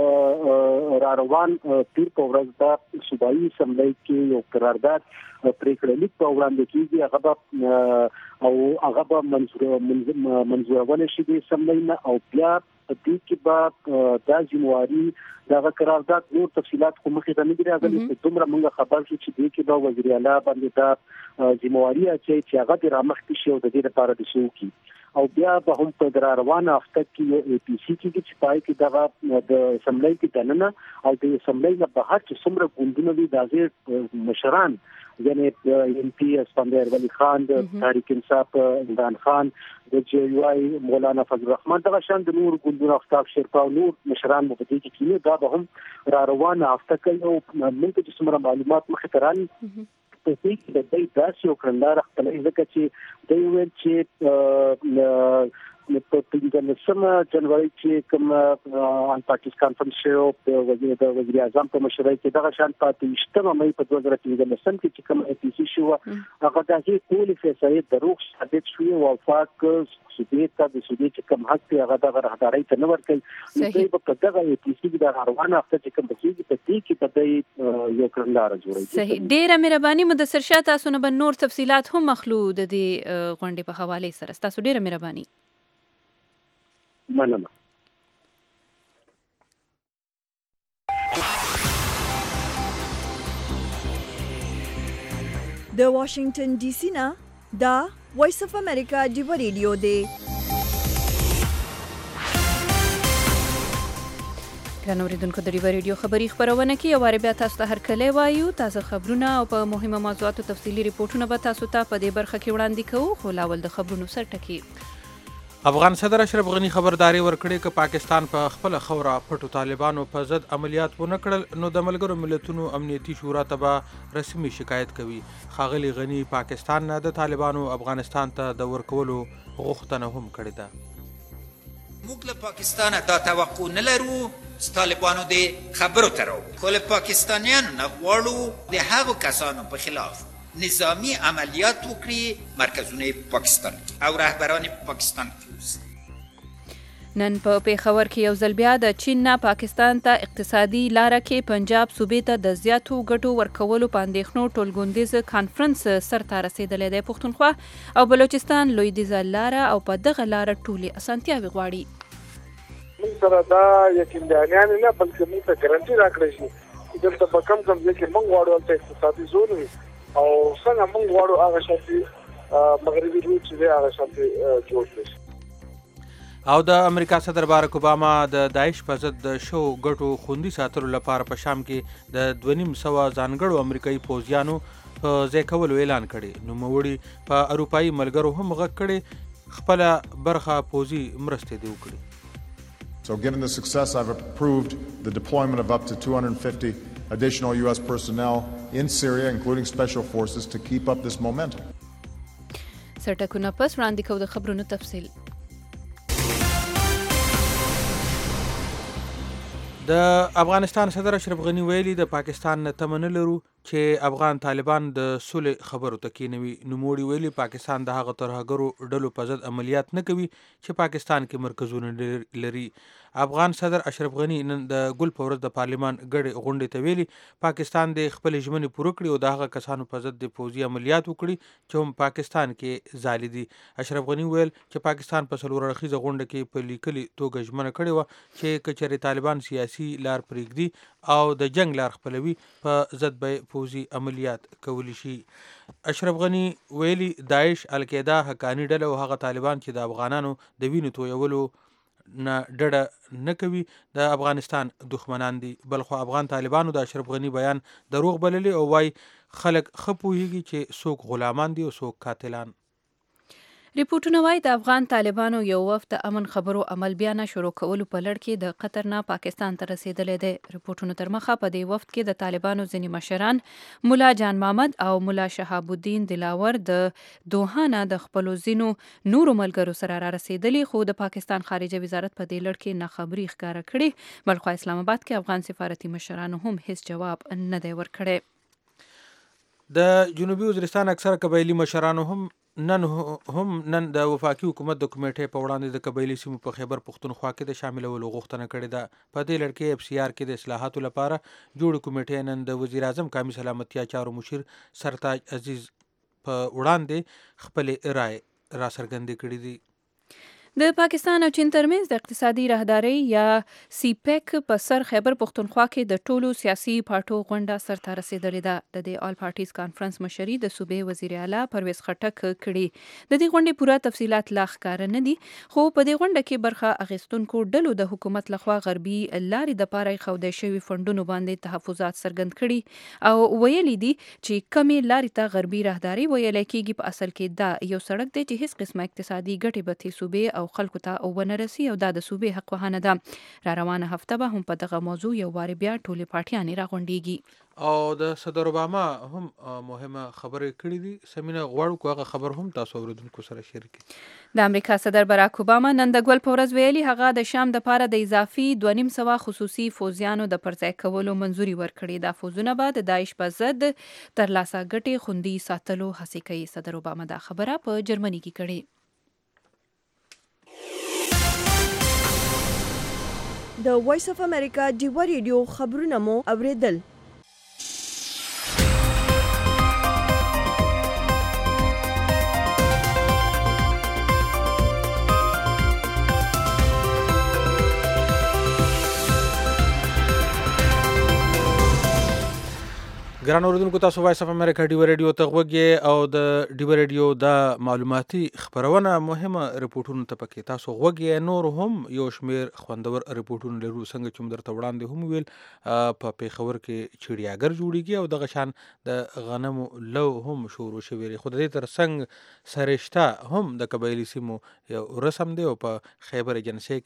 را روان پیر په ورځ د صوبایي اسمبلۍ کې یو قرارداد پریکړه لیک په وړاندې کېږي، هغه به او هغه به منظورول شي د اسمبلۍ نه او بیا په دې کې به دا ذمہواري دغه قرارداد نور تفصیلات خو مخې ته نه دي راغلي، خو دومره موږ خبر شو چې دې کې به وزیر اعلی باندې دا ذمہواري اچي چې هغه د رامخکې شي او د دې لپاره د شو کی او بیا به هم په در روانه هفته کې یو اي پي سي کې چې پای کې دغه د اسمبلی کې دننه او د اسمبلی نه بهر چې څومره ګوندونه دي د غیر مشران یعنی ایم پی اسپندر ولی خان د تحریک انصاف عمران خان د جی یو آی مولانا فضل الرحمن دغه شان د نور ګوندونو افتاب شیرپا او نور مشران په دې کې کینه دا به هم را روانه هفته کې یو موږ چې څومره معلومات مخې ته رالي په دې کې د دې داسې یو کړندار خپل ځکه چې دوی ویل چې په پنځلسمه جنوري کې کوم ان پاکستان کانفرنس په وزیر د وزیر اعظم په مشرۍ کې دغه شان په شتمه مې په دوه زره پنځلسم کې چې کوم اي پي سي شو هغه د هغې ټولې فیصلې دروغ ثابت شوې او وفاق سودیت ته د سودیت کوم حق دی هغه د راهدارۍ ته نه ورکړي نو دوی په دغه اي پي سي کې د روانه هفته چې کوم بچي په دې کې په دې یو کړندار جوړوي. صحیح، ډیره مهرباني مدثر شاه، تاسو نه به نور تفصيلات هم مخلو د دې غونډې په حواله سره. تاسو ډیره مهرباني. مننه. د واشنگټن ډي سي نه دا وایس اف امریکا ډیو ریډیو دی. ګرانو اوریدونکو، د ډیو ریډیو خبري خبرونه کې یو واره بیا تاسو ته هرکلی وایو. تاسو خبرونه او په مهمه موضوعاتو تفصیلي ریپورتونه به تاسو ته په دې برخه کې وړاندې کوو. خو لاول د خبرونو سر ټکی. افغان صدر اشرف غنی خبرداري ورکړې چې پاکستان په خپل خوره پټو طالبانو په ضد عملیات ونه کړل نو د ملګرو ملتونو امنیتي شورا ته به رسمي شکایت کوي. ښاغلي غنی پاکستان نه د طالبانو افغانستان ته د ورکولو غوښتنه هم کړې ده. موږ له پاکستانه دا توقع نه لرو چې طالبانو د خبرو ته راوړو، خو له پاکستانیانو نه غواړو د هغو کسانو په خلاف نظامی عملیات وکړي مرکزونه پاکستان او رهبران پاکستان کې. نن په پیښور کې یو ځل بیا د چین نه پاکستان ته اقتصادي لاره کې پنجاب صوبې ته د زیاتو ګټو ورکولو په اندېښنو ټولګوندیز کانفرنس سرته رسېدلی دی. پښتونخوا او بلوچستان لویدیځه لاره او په دغه لاره ټولې اسانتیاوې غواړي. موږ سره دا یقیندانیان نه بلکې موږ ته ګارانټي راکړی شي چې دلته به کم کم ځای کې موږ غواړو هلته اقتصادي زون وي او څنګه موږ غواړو هغه شانتي مغربي روټ چې دی هغه شانتي جوړ کړي. او د امریکا صدر بارک اوباما د داعش په ضد د شو ګټو خوندي ساتلو لپاره په شام کې د دوه نیم سوه ځانګړو امریکایي پوځیانو په ځای کولو اعلان کړی. نوموړي په اروپایي ملګرو هم غږ کړی خپله برخه پوځي مرستې دې وکړي. So given the success, I've approved the deployment of up to two hundred fifty additional U S personnel in Syria, including special forces, to keep up this momentum. سرټکونه پس وړاندې کوو د خبرونو تفصیل. د افغانستان صدر اشرف غنی ویلي د پاکستان نه تمه نه لرو چې افغان طالبان د سولې خبرو ته کینوي. نوموړي ویلي پاکستان د هغه ترهګرو ډلو په ضد عملیات نه کوي چې پاکستان کې مرکزونه لري. افغان صدر اشرف غنی نن د ګل په ورځ د پارلیمان ګډې غونډې ته ویلي پاکستان د خپلې ژمنې پوره کړي او د هغه کسانو په ضد د پوځي عملیات وکړي چې هم پاکستان کې ځالي دي. اشرف غنی ویل چې پاکستان په څلور اړخیزه غونډه کې په لیکلي توګه ژمنه کړې وه چې که چېرې طالبان سیاسي لار پرېږدي او د جنگ لار خپلوي په ضد به پوځي عملیات کولی شي. اشرف غنی ویلي داعش، القاعده، حقانی ډله او هغه طالبان چې د افغانانو د وینو تویولو نه ډډه نه کوي د افغانستان دښمنان دي. بلخو افغان طالبانو د اشرف غنی بیان دروغ بللی او وای خلک ښه پوهیږي چې څوک غلامان دي او څوک قاتلان. ریپورټونه وایي د افغان طالبانو یو وفد د امن خبرو عمل بیانه شروع کولو په لړ کې د قطر نه پاکستان ته رسیدلی دی. ریپورټونو تر مخه په دې وفد کې د طالبانو ځینې مشران مولا جان محمد او مولا شهاب الدین دلاور د دوحه نه د خپلو ځینو نورو ملګرو سره را رسیدلي، خو د پاکستان خارجه وزارت په دې لړ کې ناخبري ښکاره کړې. بلخو اسلام آباد کې افغان سفارتي مشرانو هم هیڅ جواب نه دی ورکړی. د جنوبي وزیرستان اکثره قبایلي مشرانو هم نن هم نن د وفاقي حکومت د کمیټې په وړاندې د قبایلي سیمو په خیبر پښتونخوا کې د شاملولو غوښتنه کړې ده. په دې لړ کې اف سی آر کې د اصلاحاتو لپاره جوړ کمیټې نن د وزیر اعظم قومي سلامتیا چارو مشیر سرتاج عزیز په وړاندې خپلې رائے را څرګندې کړې دي. د پاکستان او چین ترمنځ د اقتصادي راهدارۍ یا سی پیک په سر خیبر پختونخوا کې د ټولو سیاسي پارټو غونډه سرته رسیدلې ده. د دې آل پارټیز کانفرنس مشري د صوبې وزیر اعلی پرویز خټک کړي. د دې غونډې پوره تفصيلات لا ښکاره نه دي، خو په دې غونډه کې برخه اخیستونکو ډلو د حکومت لخوا غربي لارې د پاره خودای شوی فندونو باندې تحفظات څرګند کړي او ویلي دي چې کمې لارې ته غربي راهداري ویل کېږي. په اصل کې دا یو سړک دی چې هیڅ قسمه اقتصادي ګټې به تې صوبې او خلکو ته ونه رسي او دا د صوبې حق وهانه ده. را روانه هفته به هم په دغه موضوع یو وارې بیا ټولې پارټیانې راغونډېږي. او د صدر اوباما هم مهمه خبره کړې دي. سمینه غواړو کو هغه خبر هم تاسو اوریدونکو سره شریک کړئ. د امریکا صدر براک اوباما نن د ګل په ورځ ویلي هغه د شام د پاره د اضافي دوه نیم سوه خصوصي فوجیانو د پرځای کولو منځوري ورکړي. دا فوجونه به د داعش په ضد ترلاسه ګټې خوندي ساتلو هڅې کوي. صدر اوباما دا خبره په جرمني کې کړې. د وایس اف امریکا ډیوا ریډیو خبرونه مو اوریدل. ګران اوریدونکو تاسو وایس اف امریکا ډیوا ریډیو ته غوږی او د ډیوا ریډیو د معلوماتي خبرونه مهمه رپورټونه ته پکې تاسو غوږی. نور هم یو شمیر خوندور رپورټونه لرو څنګه چې موږ درته وړاندې هم ویل په پیښور کې چړیاګر جوړیږي او دغه شان د غنمو لو هم شروع شوی دی. خو د دې ترڅنګ سرشته هم د قبایلی سیمو یو رسم دی او په خیبر ایجنسی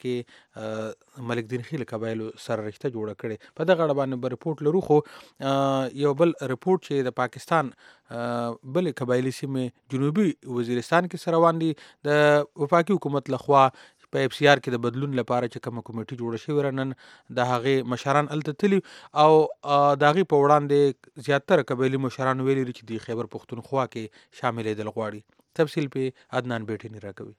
کې ملک دین خیل قبایلو سره رشته جوړه کړي. په دغه اړه باندې رپورټ لرو. خو یو بل رپورټ چې د پاکستان بل قبایلی سیمې جنوبي وزیرستان کې سره روان دي د وفاقي حکومت لخوا په اف سی آر کې د بدلون لپاره چې کومه کمیټه جوړه شوې رنن د هغه مشران الته تلی او د هغه په وړاندې زیاتره قبایلی مشران ویلي چې د خیبر پختونخوا کې شاملې دل غواړي. تفصیل په عدنان بیٹی نه راکوي.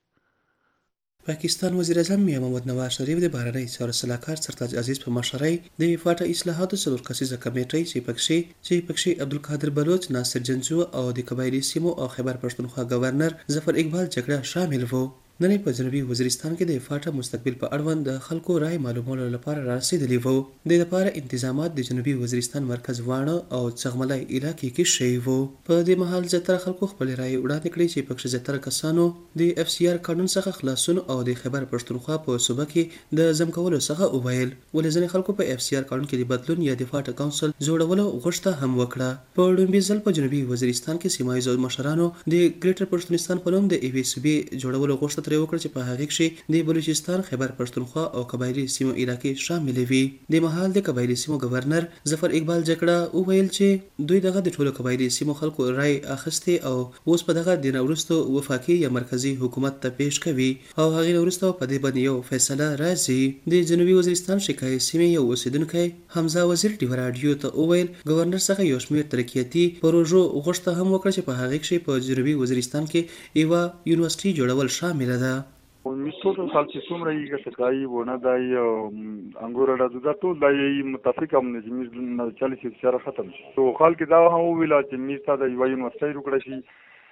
پاکستان وزیر اعظم میا محمد نواز شریف د بهرنی چارو سلاکار سرتاج عزیز په مشرۍ د وفاقي اصلاحاتو څلور کسیزه کمیټې چې پکښې چې پکښې عبدالقادر بلوچ، ناصر جنجو او د قبایلی سیمو او خیبر پښتونخوا گورنر ظفر اقبال جګړه شامل وو. نن په جنوبي وزیرستان کې د فاټا مستقبل په اړوند د خلکو رائے معلومولو لپاره راسیدلی وو. د لپاره انتظامات د جنوبي وزیرستان مرکز وانه او څغملای علاقې کې شوي وو. په دې مهال زیاتره خلکو خپل رائے وړاندې کړې چې پکښې زیاتره کسانو د اف سی آر قانون څخه خلاصون او د خیبر پښتونخوا په صوبه کې د ضم کولو څخه وویل. ولې ځینې خلکو په اف سی آر قانون کې د بدلون یا د فاټا کونسل جوړولو غوښتنه هم وکړه. په لومړي ځل په جنوبي وزیرستان کې سیمه ییزو مشرانو د ګریټر پښتونستان په نوم د ای وی صوبې جوړولو غوښتنه ترې وکړه چې په هغه کې د بلوچستان، خیبر پښتونخوا او قبایلی سیمو علاقې شامل وي. د مهال د قبایلی سیمو گورنر ظفر اقبال جګړه وویل چې دوی دغه د ټولو قبایلی سیمو خلکو رائے اخیستې او اوس په دغه د نورستو وفاقي یا مرکزی حکومت ته پیش کوي او هغه نورستو په دې باندې یو فیصله راځي. د جنوبي وزیرستان شکایت سیمې یو اوسیدونکی حمزه وزیر ډیوا رادیو ته وویل گورنر څخه یو شمېر ترقیاتي پروژو غوښتنه هم وکړه چې په هغه کې په جنوبي وزیرستان کې یوه یونیورسيټي جوړول شامل ده. ټول خلک چې څومره یې ګټکایي ونه دای انګور راځي دا ټول دای متفق هم نه چې موږ چالیس سره ختم شي. او خلک دا هم ویل چې موږ ته د یو یونیورسيټي وکړه شي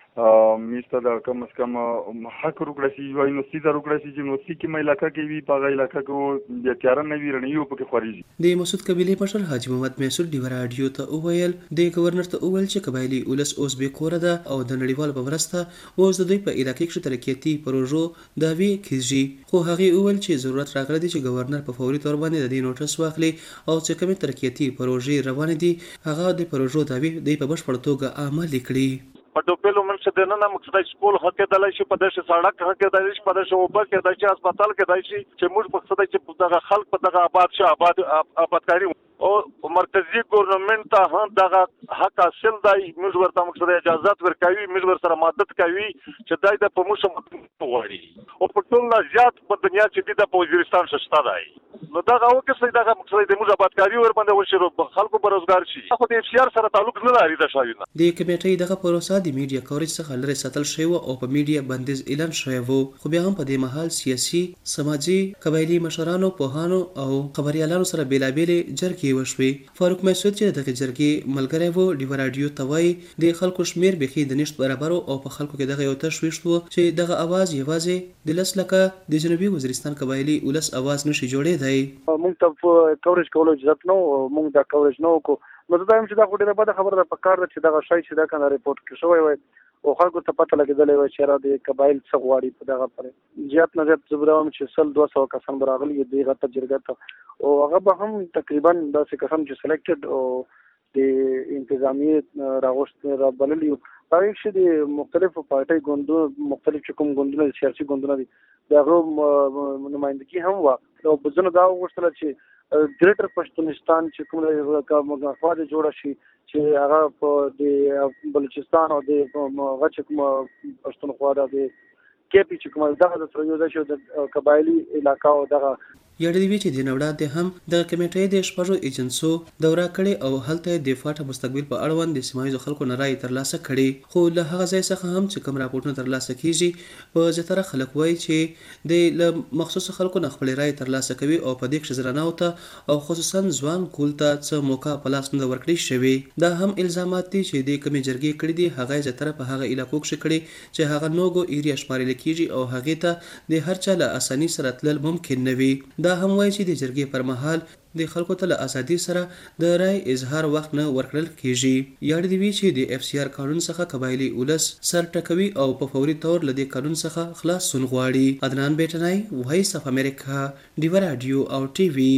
موږ ته د کم از کم حق وکړه شي یو یونیورسيټي دا وکړه شي چې یونیورسيټي کې مې علاقې کې وی په علاقې کې بیا تیار نه وی رنیو په خوريږي. د مسعود قبيله مشر حاجی محمد میسور ډیوا رادیو ته وویل د گورنر ته وویل چې قبایلی ولس اوس به کور ده او د نړیوال په مرسته اوس د دوی په علاقې کې ترقیاتي پروژو داوی کیږي. خو هغه وویل چې ضرورت راغلی دی چې گورنر په فوري تور باندې د دې نوټس واخلي او چې کومې ترقیاتي پروژې روانې دي هغه د پروژو داوی د په بشپړ توګه عملي کړي. په ډوبلو منځ د نن مقصد سکول حق دلای شي په دغه سړک حق دلای شي په دغه اوبه کې د چې هسپتال کې دای شي چې موږ مقصد چې دغه خلک په دغه آباد شي آباد آبادکاری او مرکزی ګورنمنت ته هم دغه حق حاصل دی. موږ ورته مقصد اجازه ورکوي موږ ور سره مدد کوي چې دای د پموشن غوړي او په ټول زیات په دنیا چې د وزیرستان شته دی. نو دا غو کې څه دا مقصد د موږ آبادکاری ور باندې وشي خلکو پر روزګار شي خو د اف سی آر سره تعلق نه لري د شاوینه د کمیټې دغه پروسه د میډیا کورج څخه لري ساتل شوی او په میډیا بندیز اعلان شوی وو خو بیا هم په دې مهال سیاسي سماجی قبایلی مشرانو پوهانو او خبريالانو سره بیلابېل جرګې وشوي فاروق مسعود چې دغه جرګې ملګری وو ډیو رادیو توای د خلکو شمیر بخي د نشټ برابر او په خلکو کې دغه یو تشويش وو چې دغه आवाज یوازې د لسلکه د جنوبي وزیرستان قبایلی ولس आवाज نشي جوړې دی موږ ته کورج کولو اجازه نو موږ دا کورج نو کو نو دا هم چې دا خو ډیره بده خبره ده په کار ده چې دغه شای چې دا کنه ریپورت کې شوی وای او خلکو ته پته لګیدلې وای چې را د قبایل څخه غواړي په دغه پر زیات نه زیات زبرام چې سل دوه سوه کسان براغلي دی غته جرګه ته او هغه به هم تقریبا داسې قسم چې سلیکټډ او د انتظامی راغوست را بللی هغه چې د مختلفو پارټي ګوندونو مختلف کوم ګوندونه سیاسي ګوندونه دي دغه نمائندګي هم وا او بزنه دا وغوښتل چې ګریټر پښتونستان چې کوم خواده جوړ شي چې هغه په د بلوچستان او د غچ کوم پښتونخوا د کېپی چې کوم دغه د سره یو ځای شو د قبایلی علاقہ او دغه یاد دی چې د نوړات د هم د کمیټې د شپږو ایجنسو دورا کړي او هلته د فاټه مستقبل په اړوند د سیمایي خلکو نه رائے ترلاسه کړي خو له هغه ځای څخه هم چې کوم راپورټونه ترلاسه کیږي په زیاتره خلک وایي چې د مخصوص خلکو نه خپل رائے ترلاسه کوي او په دې کې زرناو ته او خصوصا ځوان کول ته څه موقع په لاس نه ورکړي شوی دا هم الزامات دي چې د کمی جرګې کړي دي هغه زیاتره په هغه علاقو کې کړي چې هغه نوګو ایریا شمارل کیږي او هغه ته د هر چا له اساني سره تلل ممکن نه وي دا هم وایي چې د جرګې پر مهال د خلکو ته له ازادي سره د رای اظهار وخت نه ورکړل کیږي یاد دی چې د اف سی آر قانون څخه قبایلی ولس سر ټکوي او په فوري تور له دې قانون څخه خلاصون غواړي عدنان بیٹنای وایس اف امریکا ډیو رادیو او ټي وي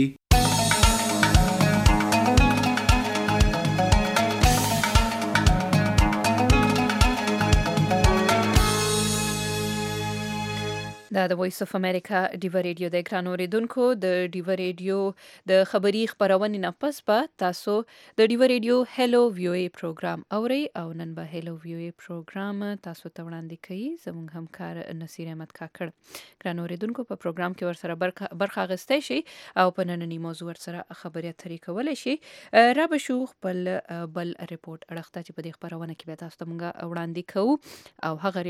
دا د وایس اف امریکا ډیو ریډیو د ګرانو اوریدونکو د ډیو ریډیو د خبری خبرونې نه پس به تاسو د ډیو ریډیو هلو ویو ای پروګرام اوري او نن به هلو ویو ای پروګرام تاسو ته وړاندې کوي زموږ همکار نصیر احمد کاکړ ګرانو اوریدونکو په پروګرام کې ورسره برخه اخیستی شي او په نننی موضوع ورسره خبرې اترې کولی شي را به شو خپل بل ریپورت اړخ ته چې په دې خبرونه کې به تاسو ته موږ وړاندې کوو او هغه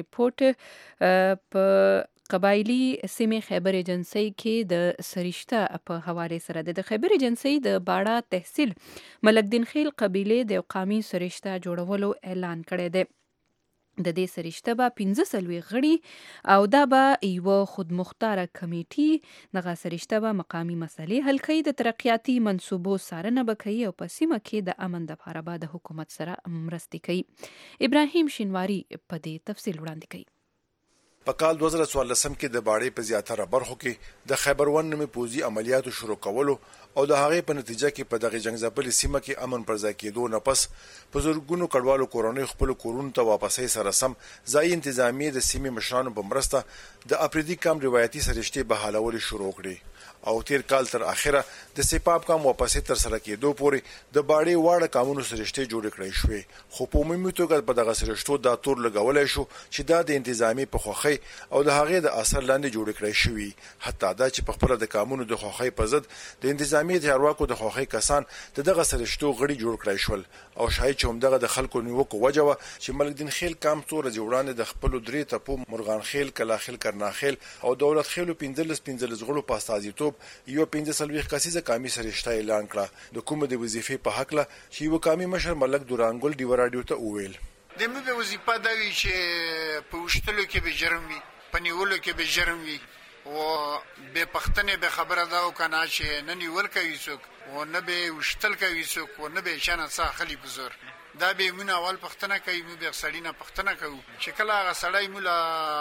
ریپورت په قبایلی سیمې خیبر ایجنسی کې د سریشته په حواله سره د خیبر ایجنسی د باړه تحصیل ملک دین خیل قبیله د قومي سریشته جوړولو اعلان کړی دی د دې سریشته به پنځه سلوي غړي او دا به یو خودمختاره کمیټي دغه سریشته به مقامی مسلې حل کوي د ترقیاتي منصوبو څارنه به کوي او په سیمه کې د امن لپاره به د حکومت سره مرستې کوي ابراهیم شینواری په دې تفصیل وړاندې کوي په کال دوه زره څوارلسم کې د باړې په زیاتره برخو کې د خیبر ون نومي پوځي عملیاتو شروع کولو او د هغې په نتیجه کې په دغه جنگ ځپلې سیمه کې امن پر ځای کېدو نه پس په زرګونو کډوالو کورنۍ خپل کورونو ته واپسې سره سم ځای انتظامی د سیمې مشرانو په مرسته د اپریدي کام روایتي سرشتې بحالول شروع کړي او تیر کال تر اخره د سپاب کام واپسې تر سره کېدو پورې د باړې واړه کامونو سرشتې جوړ کړې شوې خو په عمومي توګه په دغه سرشتو دا تور لګولای شو چې دا د انتظامی په خوخي او د هغې د اثر لاندې جوړ کړی شوی حتی دا چې په خپل د کامونو د خوخي په ضد د انتظامی چارواکو د خوخي کسان د دغه سرشتو غړي جوړ کړی شول او شاهي چې هم دغه د خلکو نیوکو وجوه چې ملک دین خیل کام څوره جوړانه د خپل درې ټپو مرغان خیل کلا خیل کرناخیل او دولت خیلو پنځلس پنځلس غړو په استازیتوب یو پنځه سلويخ کسیزه کامي سرشته اعلان کړه د کومه د وظیفې په حق له چې یو کامي مشر ملک دورانګل دی ورادیو ته وویل د مې په وظیفه دا وی چې په وشتلو کې به جرم وي پنیولو کې به جرم وي او به پښتنه به خبره دا وکنه چې نه نیول کوي څوک او نه به وشتل کوي څوک او نه به شانه څه خلی بزر دا به مون اول پښتنه کوي مو به سړی نه پښتنه کوي چې کله هغه سړی مولا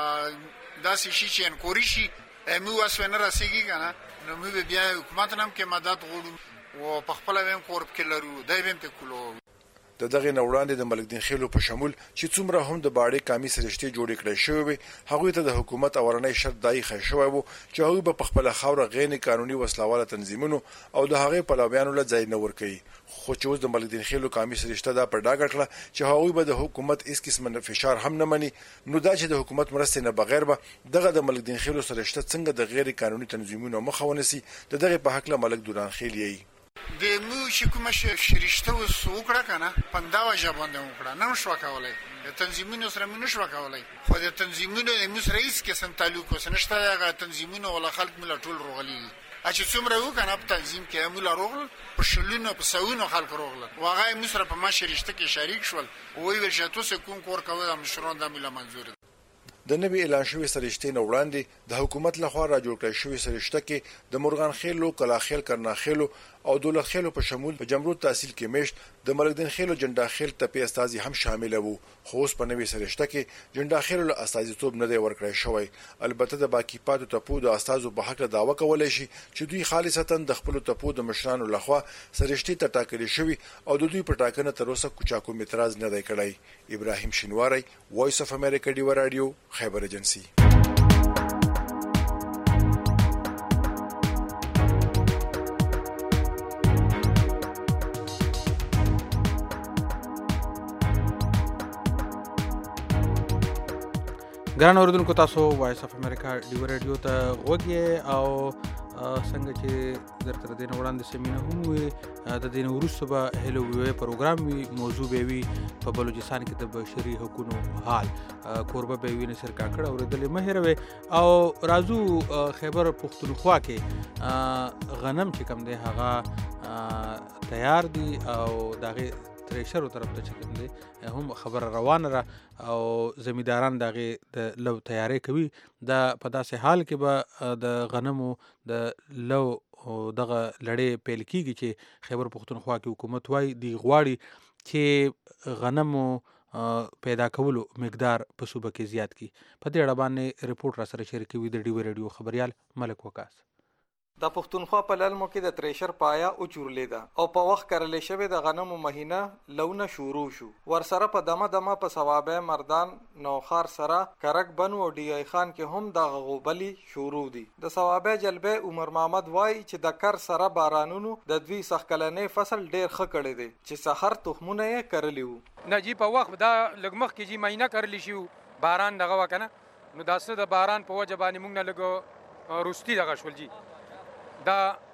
داسې شي چې انکوري شي مو واسو نه راسيږي کنه نو مو بیا حکومت نام کې مدد غوړو او په خپل ویم کورپ کې لرو دای ویم ته کولو د دغه نه وړاندې د ملک دین خیلو په شمول چې څومره هم د باړې کامي سرشتي جوړې کړې شوې هغه ته د حکومت اورنۍ شرط دای ښه شوی وو چې هغه په خپل خاور غیر قانوني وسلواله تنظیمونو او د هغه پلویانو له ځای نه ور کوي خو چې اوس د ملک دین خیلو کامي سرشته دا په ډاګه کړه چې هغه به د حکومت هیڅ قسم فشار هم نه مني نو دا چې د حکومت مرسته نه بغیر به دغه د ملک دین خیلو سرشته څنګه د غیر قانوني تنظیمونو مخه ونیسي د دغه په حق له ملک دوران خیل یې د مو چې کومه شریشته وسوکړه کنه پنداوه ژباندې وکړه نه شو کولای د تنظیمونو سره مونږ نشو کولای خو د تنظیمونو د موږ رئیس کې سم تعلق وسنشته هغه تنظیمونو ولا خلک مل ټول روغلي چې څومره وکنه په تنظیم کې موږ روغل په شلونو په سوونو خلک روغل واغه موږ سره په ماشریشته کې شریک شول او وی ول چې تاسو کوم کور کوئ د مشرون د مل منزور د نوی اعلان شوی سرشتې نه وړاندې د حکومت لخوا را جوړ کړی شوی سرشته کې د مرغان خیلو کلاخیل کرنا خیلو او دولت خیلو په شمول په جمرود تحصیل کې میشت د ملک دین خیلو جنډا خیل تپې استازي هم شامل وو خو اوس په نوی سرشته کې جنډا خیلو له استازیتوب نه دی ورکړی شوی البته د باقی پاتو ټپو د استازو په حق دعوه کولای شي چې دوی خالصتا د خپل ټپو د مشرانو لخوا سرشتې ته ټاکلي شوی او د دوی په ټاکنه تر اوسه کوچا کوم اعتراض نه دی کړی ابراهیم شینواری وایس اف امریکا ډیو رادیو خیبر ایجنسی ګران اوریدونکو تاسو وایس اف امریکا ډیو رادیو ته وګورئ او څنګه چې درته د وړاندې سیمینه هم وي د دین وروسته به هلو وی پروګرام وی موضوع به وي په بلوچستان کې د بشري حقوقو حال کوربه به وی نصر کاکړ اوریدل مهروي او رازو خیبر پختونخوا کې غنم چې کم دی هغه تیار دي او دغه تریشر طرف ته چکم دی هم خبر روانه را او زمیداران دغه د لو تیاری کوي د په داسې حال کې به د غنمو د لو دغه لړۍ پیل کیږي چې خیبر پختونخوا کې حکومت وای دی غواړي چې غنمو پیدا کولو مقدار په صوبه کې زیات کی په دې اړه باندې رپورت را سره شریک وي د ډیو رادیو خبريال ملک وکاس د پښتونخوا په للمو کې د تریشر پایا او چورلې ده او په وخت کرلې شوی د غنمو مهینه لونه شروع شو ورسره په دمه دمه په ثوابه مردان نوخار سره کرک بنو او ډی ای خان کې هم د غوبلی شروع دي د ثوابه جلبه عمر محمد وای چې د کر سره بارانونو د دوی سخکلنې فصل ډیر ښه کړی دی چې سحر تخمونه یې کرلیو نجی په وخت دا لګمخ کې جی مهینه کرلی شو باران دغه وکنه نو داسه د باران په وجه باندې موږ نه لګو روستي دغه شول جی دا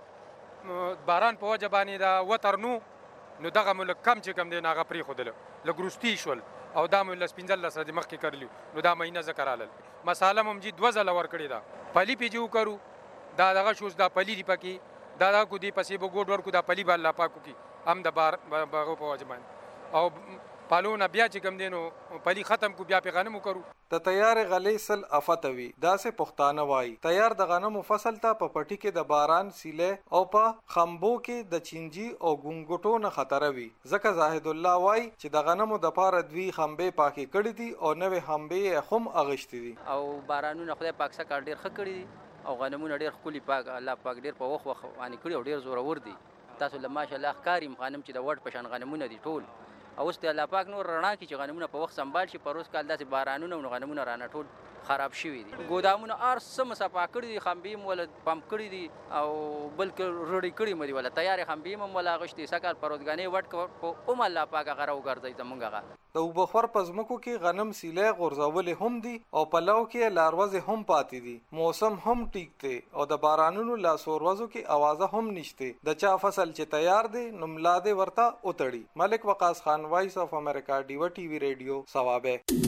باران په وجه باندې دا وتر نو نو دغه ملک کم چې کم دی ناغه پری خودل لګروستی شول او دا مل سپینځل لسره د مخ کې کړلیو نو دا مهینه ذکر آلل مساله مم جی دوزل ور کړی دا پلی پیجو کرو دا دغه شوز دا پلی دی پکې دا دا کو دی پسې بو ګوډ ور کو دا پلی بل لا پاکو کی هم د بار باغ په وجه باندې او پالونه بیا چې کم دینو پلی ختم کو بیا په غنمو کرو د تیار غلې سل افتوي دا سه پښتانه وای تیار د غنمو فصل ته په پټي کې د باران سیله او په خمبو کې د چینجی او ګونګټو نه خطر وي ځکه زاهد الله وای چې د غنمو د پاره دوی خمبه پاکي کړې دي او نوې خمبه هم اغشتي دي او بارانونه خدای پاک سره ډیر ښه کړی دي او غنمونه ډیر خولي پاک الله پاک ډیر په وخت وخت باندې کړی او ډیر زوره ور دي تاسو له ماشاءالله ښکاریم غنم چې د وړ پشان غنمونه دي ټول او است الله پاک نور رڼا کی چې غنمونه په وخت سنبال شي پروس کال داسې بارانونه او غنمونه رانه ټول خراب شوي دي ګودامونه ار سم صفا کړی دي خمبیم ولا پمپ کړی دي او بلکې رړی کړی مدي ولا تیار خمبیم ولا غشتي سکال پروتګانی وټ په ام الله پاک غره وګرځي زمونږه د وبخور پزمکو کې غنم سیله غورځول هم دي او پلو کې لاروز هم پاتې دي موسم هم ټیک دی او د بارانونو لا سوروزو کې اوازه هم نشته د چا فصل چې تیار دی نملاده ورته اوتړي ملک وقاص خان وایس اف امریکا ډیو ټي وی ریډیو ثوابه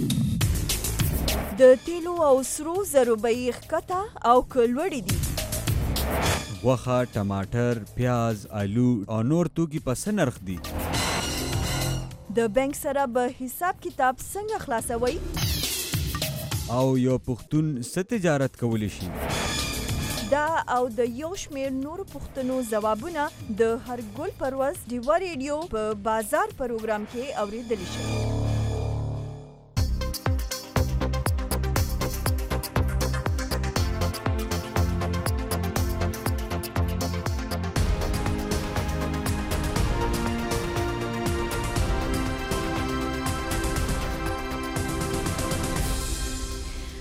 د تیلو او سرو زرو بیې ښکته او کلوړې دي غوښه ټماټر پیاز آلو او نور توکي په څه نرخ دي د بانک سره به حساب کتاب څنګه خلاصوي او یو پښتون څه تجارت کولی شي دا او د یو شمېر نورو پوښتنو ځوابونه د هرګل پرواز ډیو ریډیو په بازار پروګرام کې اورېدلی شي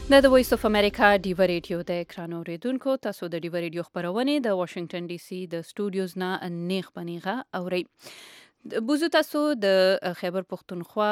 د د وایس اف امریکا ډیو ریډیو د اکرانو ریدونکو تاسو د ډیو ریډیو خبرونه د واشنگټن ډي سي د سټوډیوز نه نیغ بنیغه اوري بوزو تاسو د خیبر پختونخوا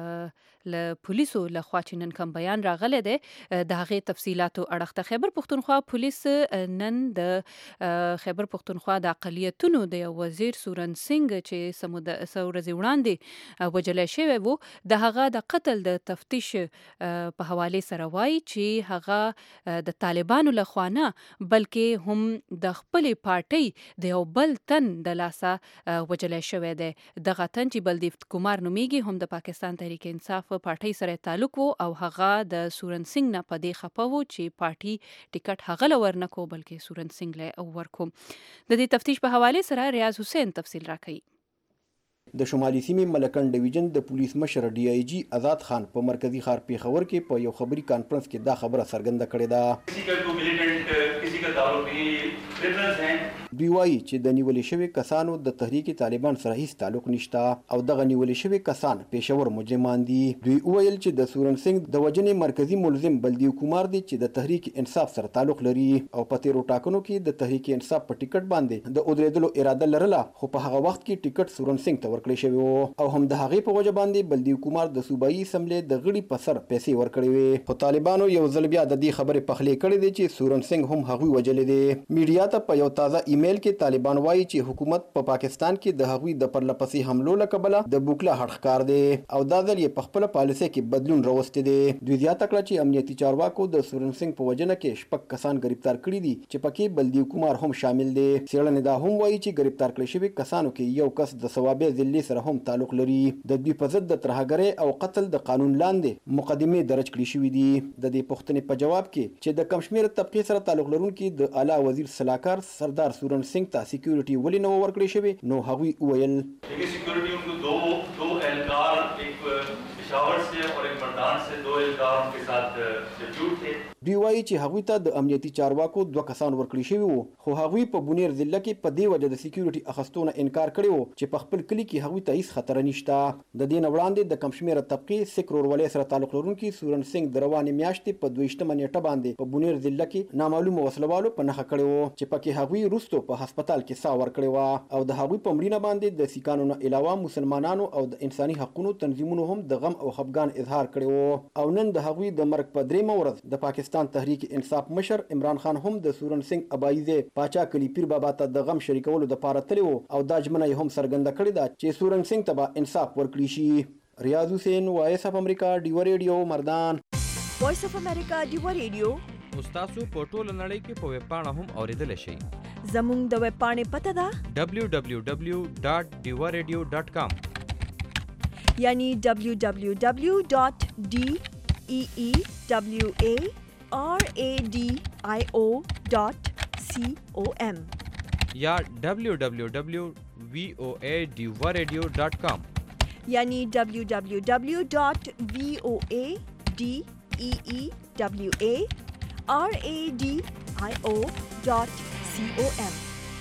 له پولیسو له خوا چې نن کوم بیان راغلی دی د هغې تفصیلاتو اړخ ته خیبر پختونخوا پولیس نن د خیبر پختونخوا د اقلیتونو د یو وزیر سورن سنگ چې څه ورځې وړاندې وژلی شوی و د هغه د قتل د تفتیش په حوالې سره وایي چې هغه د طالبانو له خوا نه بلکې هم د خپلې پارټۍ د یو بل تن د لاسه وژلی شوی دی دغه تن چې بلدیف کمار نومیږي هم د پاکستان تحریک انصاف پارټۍ سره تعلق وو او هغه د سورن سنگ نه په دې خپه وو چې پارټي ټیکټ هغه له ورنکو بلکې سورن سنگ له ورکو د دې تفتیش په حواله سره ریاض حسین تفصیل راکړي د شمالي سیمې ملکن ډیویژن د پولیس مشر ډي آی جی آزاد خان په مرکزی ښار پیښور کې په یو خبري کانفرنس کې دا خبره څرګنده کړې ده کسی کا کوئی ملیټنټ کسی کا تعلق نہیں کرمنلز ہیں دوی وایي چې د نیولې شوی کسانو د تحریک طالبان سره هیڅ تعلق نشته او دغه نیولې شوی کسان پېښور مجرمان دي دوی ویل چې د سورن سنگ د وجنې مرکزی ملزم بلدیو کمار دی چې د تحریک انصاف سره تعلق لري او په تیرو ټاکنو کې د تحریک انصاف په ټیکټ باندې د اودریدلو اراده لرله خو په هغه وخت کې ټیکټ سورن سنگ ته ورکړی شوی وو او هم د هغې په وجه باندې بلدیو کمار د صوبایي اسمبلی د غړي په سر پیسې ورکړې وې خو طالبانو یو ځل بیا د دې خبرې پخلی کړې دی چې سورن سنگ هم هغوی وجلی دی میډیا ته په یو تازه ایمیل کې طالبان وایي چې حکومت په پا پاکستان کې د هغوی د پرلپسې حملو له کبله د بوکله هډ ښکار دی او دا ځل یې په خپله پالیسۍ کې بدلون راوستی دی دوی زیاته کړه چې امنیتي چارواکو د سورن سنگ په وجنه کې شپږ کسان گرفتار کړي دي چې پکې بلدیو کمار هم شامل دی څېړنې دا هم وایي چې گرفتار کړي شوي کسانو کې یو کس د ثوابې ضلعې سره هم تعلق لري د دوی په ضد د ترهګرۍ او قتل د قانون لاندې مقدمې درج کړي شوي دي د دې پوښتنې په جواب کې چې د کم شمېره طبقې سره تعلق لرونکي د اعلی وزیر سلاکار سردار سورن سنگ ته سکیورټي ولې نه ورکړی شوی نو هغوی وویل سکیورټي ان کو دو دو اہلکار ایک پشاور سے اور ایک مردان سے دو اہلکار ان کے ساتھ ڈیوٹ تھے دوی وایي چې هغوی ته د امنیتي چارواکو دوه کسان ورکړي شوي وو خو هغوی په بونیر ضلع کې په دې وجه د سکیورټي اخیستو نه انکار کړی وو چې په خپل کلي کې هغوی ته هیڅ خطر نشته د دې نه وړاندې د کم شمېره طبقې سکھ ورورولۍ سره تعلق لرونکي سورن سنگ د روانې میاشتې په دویشتمه نیټه باندې په بونیر ضلع کې نامعلومه وسلوالو په نښه کړی وو چې پکې هغوی وروستو په هسپتال کې ساه ورکړې وه او د هغوی په مړینه باندې د سیکانو نه علاوه مسلمانانو او د انساني حقونو تنظیمونو هم د غم او خفګان اظهار کړی وو او نن د هغوی د مرګ په درېیمه ورځ د پاکستان تحریک انصاف مشر عمران خان هم د سورن سنگ ابایزه پاچا کلی پیر بابا ته د غم شریکولو د پاره تللی وو او دا ژمنه یې هم څرګنده کړې ده چې سورن سنگ ته به انصاف ورکړي شي ریاض حسین وایس اف امریکا ډیو ریډیو مردان وایس اف امریکا ډیو ریډیو تاسو په ټوله نړۍ کې په ویب پاڼه هم اوریدلی شئ زموږ د ویب پاڼې پته ده ډبلیو ډبلیو ډبلیو ډاټ ډیو ریډیو ډاټ کام یعنی ڈبلیو ڈبلیو ڈبلیو ڈاٹ ڈی ای ای ڈبلیو اے آر اے ڈی آئی او ڈاٹ سی او ایم یا ڈبلیو ڈبلیو ڈبلیو وی او اے ڈیو ریڈیو ڈاٹ کام یعنی ڈبلیو ڈبلیو ڈبلیو ڈاٹ وی او اے ڈی ای ای ڈبلیو اے آر اے ڈی آئی او ڈاٹ سی او ایم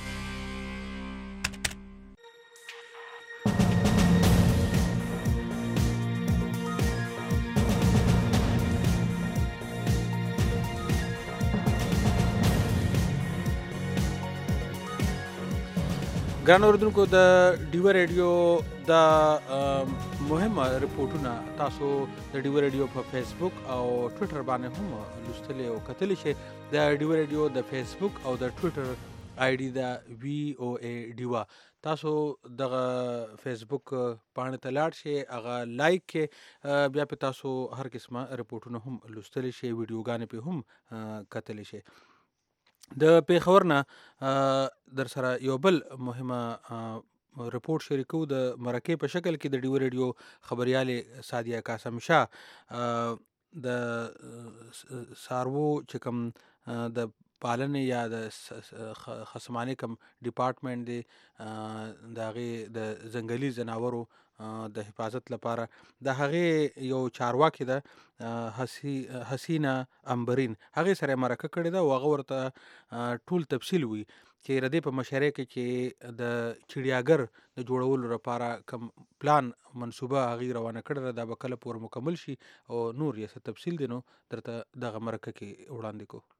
ګران اوریدونکو د ډیو ریډیو د مهمه رپورټونه تاسو د ډیو ریډیو په فیسبوک او ټویټر باندې هم لوستلی او کتلی شئ د ډیو ریډیو د فیسبوک او د ټویټر آی ډي د وی او ای ډیوا تاسو دغه فیسبوک پاڼې ته لاړ شئ هغه لایک کړئ بیا په تاسو هر قسمه رپورټونه هم لوستلی شئ ویډیوګانې پې هم کتلی شئ د پیښور نه در سره یو بل مهمه رپورټ شریکو د مرکې په شکل کې د ډیو ریډیو خبریالې سادیه قاسم شاه د څاروو چې کوم د پالنې یا د خصمانې کوم ډپارټمنټ دی د هغې د ځنګلي ځناورو د حفاظت لپاره د هغې یو چارواکي ده حسینا امبرین هغې سره یې مرکه کړې ده او هغه ورته ټول تفصیل وي چې ردې په مشاعره کې چې د چړیاګر د جوړولو لپاره کوم پلان منصوبه هغې روانه کړې ده دا به کله پورې مکمل شي او نور یې څه تفصیل دی نو درته دغه مرکه کې وړاندې کوو.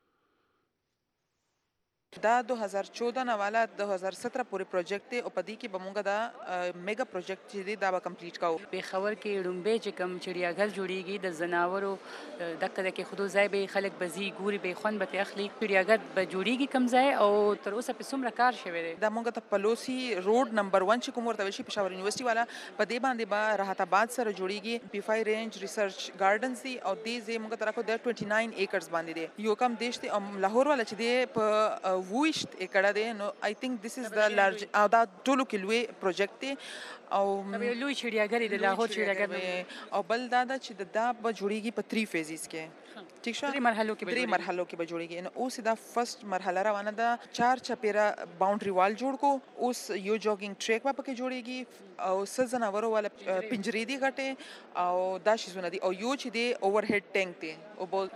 دا دو هزار چودہ نه والا دو هزار سترہ پورې پروجیکټ دی او په دې کې به مونږ دا میگا پروجیکټ چې دی دا به کمپلیټ کوو. پېښور کې ړومبی چې کوم چړیاګر جوړیږي د ځناورو دغه د کې خودو ځای به خلک بزي ګوري به خوند به اخلي چړیاګر به جوړیږي کم ځای او تر اوسه په څومره کار شوی دی. دا مونږ ته پلوسی روډ نمبر ون چې کوم ورته ویل شي پېښور یونیورسيټي والا په دې باندې به راحت آباد سره جوړیږي. پی فای رینج ریسرچ ګارډنز دی او دې ځای مونږ ته راکو د ټوئنټي ناین ایکرز باندې دی. یو کم دیش دی او لاهور والا چې دی په وویشت ایکړه دی نو آی تھنک دیس از د لارج او دا ټولو کې لوی پروجیکټ دی او لوی چړیاګر دی لاهور چړیاګر او بل دا دا چې دا به جوړیږي په تھری فیزز کې ٹھیک شو درې مرحلو کې درې مرحلو کې به جوړیږي نو اوس دا فرست مرحله روانه ده چار چپیره باونډري وال جوړ کو اوس یو جوګینګ ټریک په کې جوړیږي او څه ځناورو والا پنجرې دي غټه او دا شیزونه دي او یو چې دی اوور هډ ټینک دی او بول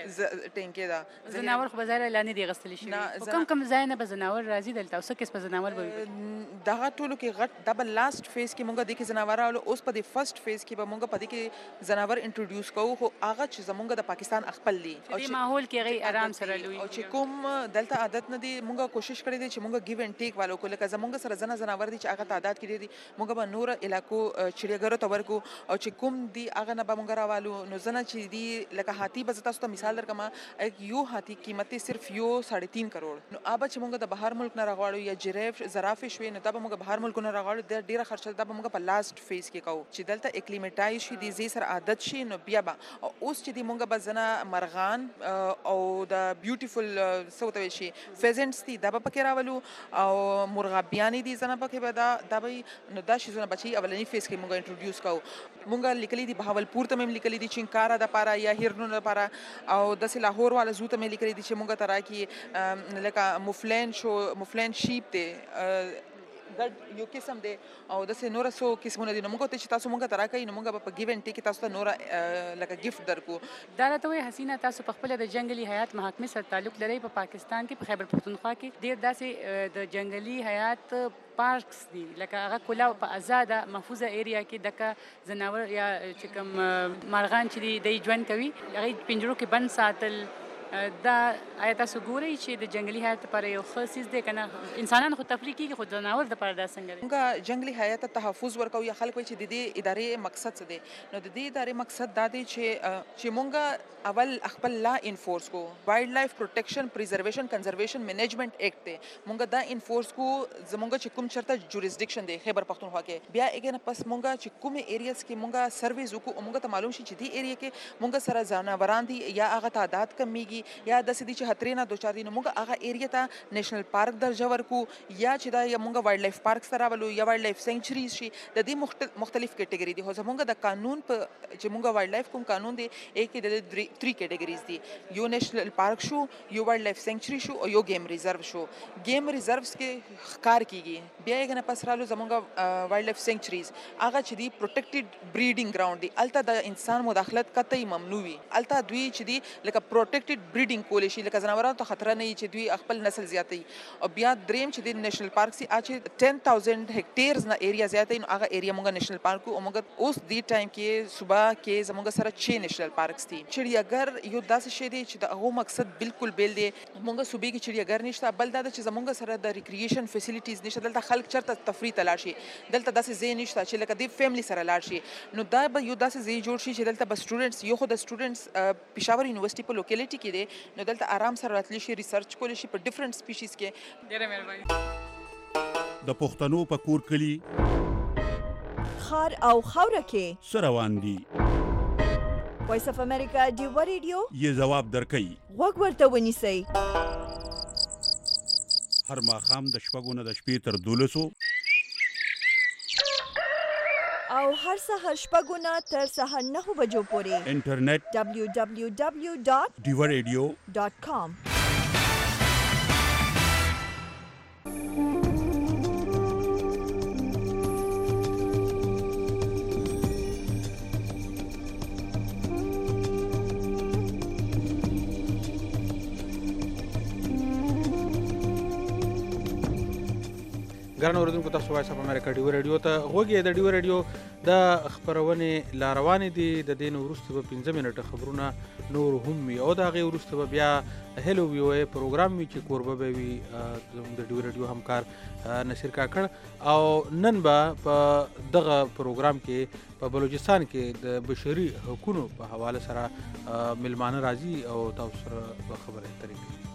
ټینک دا ځناور خو بازار اعلان دي غستلی شي کوم کوم ځای نه به ځناور راځي دلته اوس کې په ځناور به دغه ټولو کې غټ دبل لاست فیز کې مونږ د کې ځناور اوس په دې فرست فیز کې به مونږ په دې کې ځناور انټروډوس کوو خو هغه چې زمونږ د پاکستان خپل دي او چې ماحول کې غي آرام سره لوي او چې کوم دلته عادت نه دي مونږه کوشش کړې دي چې مونږه ګیو اینڈ ټیک والو کو لکه زمونږ سره زنه زناور دي چې هغه تعداد کې دي مونږ به نور علاقو چړیاګرو ته ورکو او چې کوم دي هغه نه به مونږ راوالو نو زنه چې دي لکه هاتی به تاسو ته مثال درکما یو هاتی قیمت صرف یو ساڑھے تین کروڑ نو ابا چې مونږ د بهر ملک نه راغواړو یا جریف زرافه شوي نو دا به مونږ بهر ملک نه راغواړو د ډیره خرچه دا به مونږ په لاست فیز کې کوو چې دلته اکلیمیټایز شي دي زی سره عادت شي نو بیا به اوس چې دي مونږ به زنه مرغان او د بیوټیفل سوته شي فیزنټس دي دا به پکې راولو او مرغابیانی دي زنه پکې به دا دا به نو دا شیزونه بچي اولنی فیز کې مونږ انټروډوس کوو مونږ لیکلي دي بهاولپور ته مې لیکلي دي چنکارا د پاره یا هیرنو د پاره او د لاهور والا زو ته مې لیکلي دي چې مونږ ته راکې لکه مفلین شو مفلین شیپ ته ګډ یو قسم دی او داسې نور څو قسمونه دي نو موږ ته چې تاسو موږ ته راکوي نو موږ به په ګیو اینډ ټیک کې تاسو ته نور لکه ګفت درکو. دا راته وایي حسینه تاسو په خپل د جنگلي حیات محکمې سره تعلق لرئ په پاکستان کې په خیبر پختونخوا کې ډېر داسې د جنگلي حیات پارکس دي لکه هغه کلاو په آزاده محفوظه ایریا کې دغه ځناور یا چې کوم مرغان چې دی ژوند کوي هغه پنجرو کې بند ساتل دا آیا تاسو ګورئ چې د جنگلي حیات لپاره یو ښه څیز دی که نه انسانان خو تفریح کېږي خو ځناور دپاره دا څنګه دی موږ جنگلي حیات ته تحفظ ورکوو یا خلک وایي چې د دې ادارې مقصد څه دی نو د دې ادارې مقصد دا دی چې چې موږ اول خپل لا انفورس کو وایلډ لایف پروټیکشن پریزرویشن کنزرویشن مینجمنٹ ایکټ دی موږ دا انفورس کو زموږ چې کوم چرته جوریسډکشن دی خیبر پختونخوا کې بیا اګین پس موږ چې کوم ایریاز کې موږ سرویز وکړو موږ ته معلوم شي چې دې ایریا کې موږ سره ځناوران دي یا هغه تعداد کمیږي یا د سدي چې خطرې نه دوچار دي نو موږ هغه ایریا ته نېشنل پارک درجه ورکو یا چې دا یا موږ وایلډ لایف پارک سره راولو یا وایلډ لایف سینچریز شي د دې مختلف کټګوري دي خو زموږ د قانون په چې موږ وایلډ لایف کوم قانون دی یک د تری کټګوریز دي یو نېشنل پارک شو یو وایلډ لایف سینچری شو او یو گیم ریزرو شو گیم ریزروز کې ښکار کیږي بیا یې نه پس رالو زموږ وایلډ لایف سینچریز هغه چې دی پروټیکټډ بریډینګ ګراوند دی الته د انسان مداخلت قطعي ممنوع وي الته دوی چې دی لکه پروټیکټډ بریډینګ کول شي لکه ځناورانو ته خطر نه وي چې دوی خپل نسل زیاتوي او بیا دریم چې د نېشنل پارک سي چې ټن تاوزنډ هکټیرز نه ایریا زیاتوي نو هغه ایریا موږ نېشنل پارک او موږ اوس دی ټایم کې صبح کې زموږ سره چھ نېشنل پارکس دي چړیاګر یو داسې شی دی چې د هغه مقصد بالکل بیل دی موږ صوبې کې چړیاګر نشته بل دا چې زموږ سره د ریکریشن فیسیلیټیز نشته دلته خلک چرته تفریح ته لاړ شي دلته داسې ځای نشته چې لکه د فیملی سره لاړ شي نو دا به یو داسې ځای جوړ شي چې دلته به سټوډنټس یو خو د سټوډنټس پېښور یونیورسيټي په لوکیلیټي کې دی نو دلته آرام سره راتلی شي ریسرچ کولی شي په ډیفرنٹ سپیشیز کې ډیره مهرباني د پښتنو په کور کلی خار او خوره کې سروان دي وایس اف امریکا ډیو ریډیو یې جواب درکړي وګ ورته ونیسئ هر ماښام د شپږو نه د شپې تر دولسو او هر سهار شپږو نه تر سهار نهو بجو پورې انټرنیټ دبلیو دبلیو دبلیو ډاټ ډیو ریډیو ډاټ کام ګران اوریدونکو تاسو وایس اف امریکا ډیو رادیو ته غوږی د ډیو رادیو د خبرونې لا روانې دي د دې نه وروسته به پنځه منټه خبرونه نور هم وي او د هغې وروسته به بیا هلو وی او ای پروګرام وي چې کوربه به وي زموږ د ډیو رادیو همکار نصیر کاکړ او نن به په دغه پروګرام کې په بلوچستان کې د بشري حقوقو په حواله سره ملمانه راځي او تاسو سره به خبرې اترې کوي.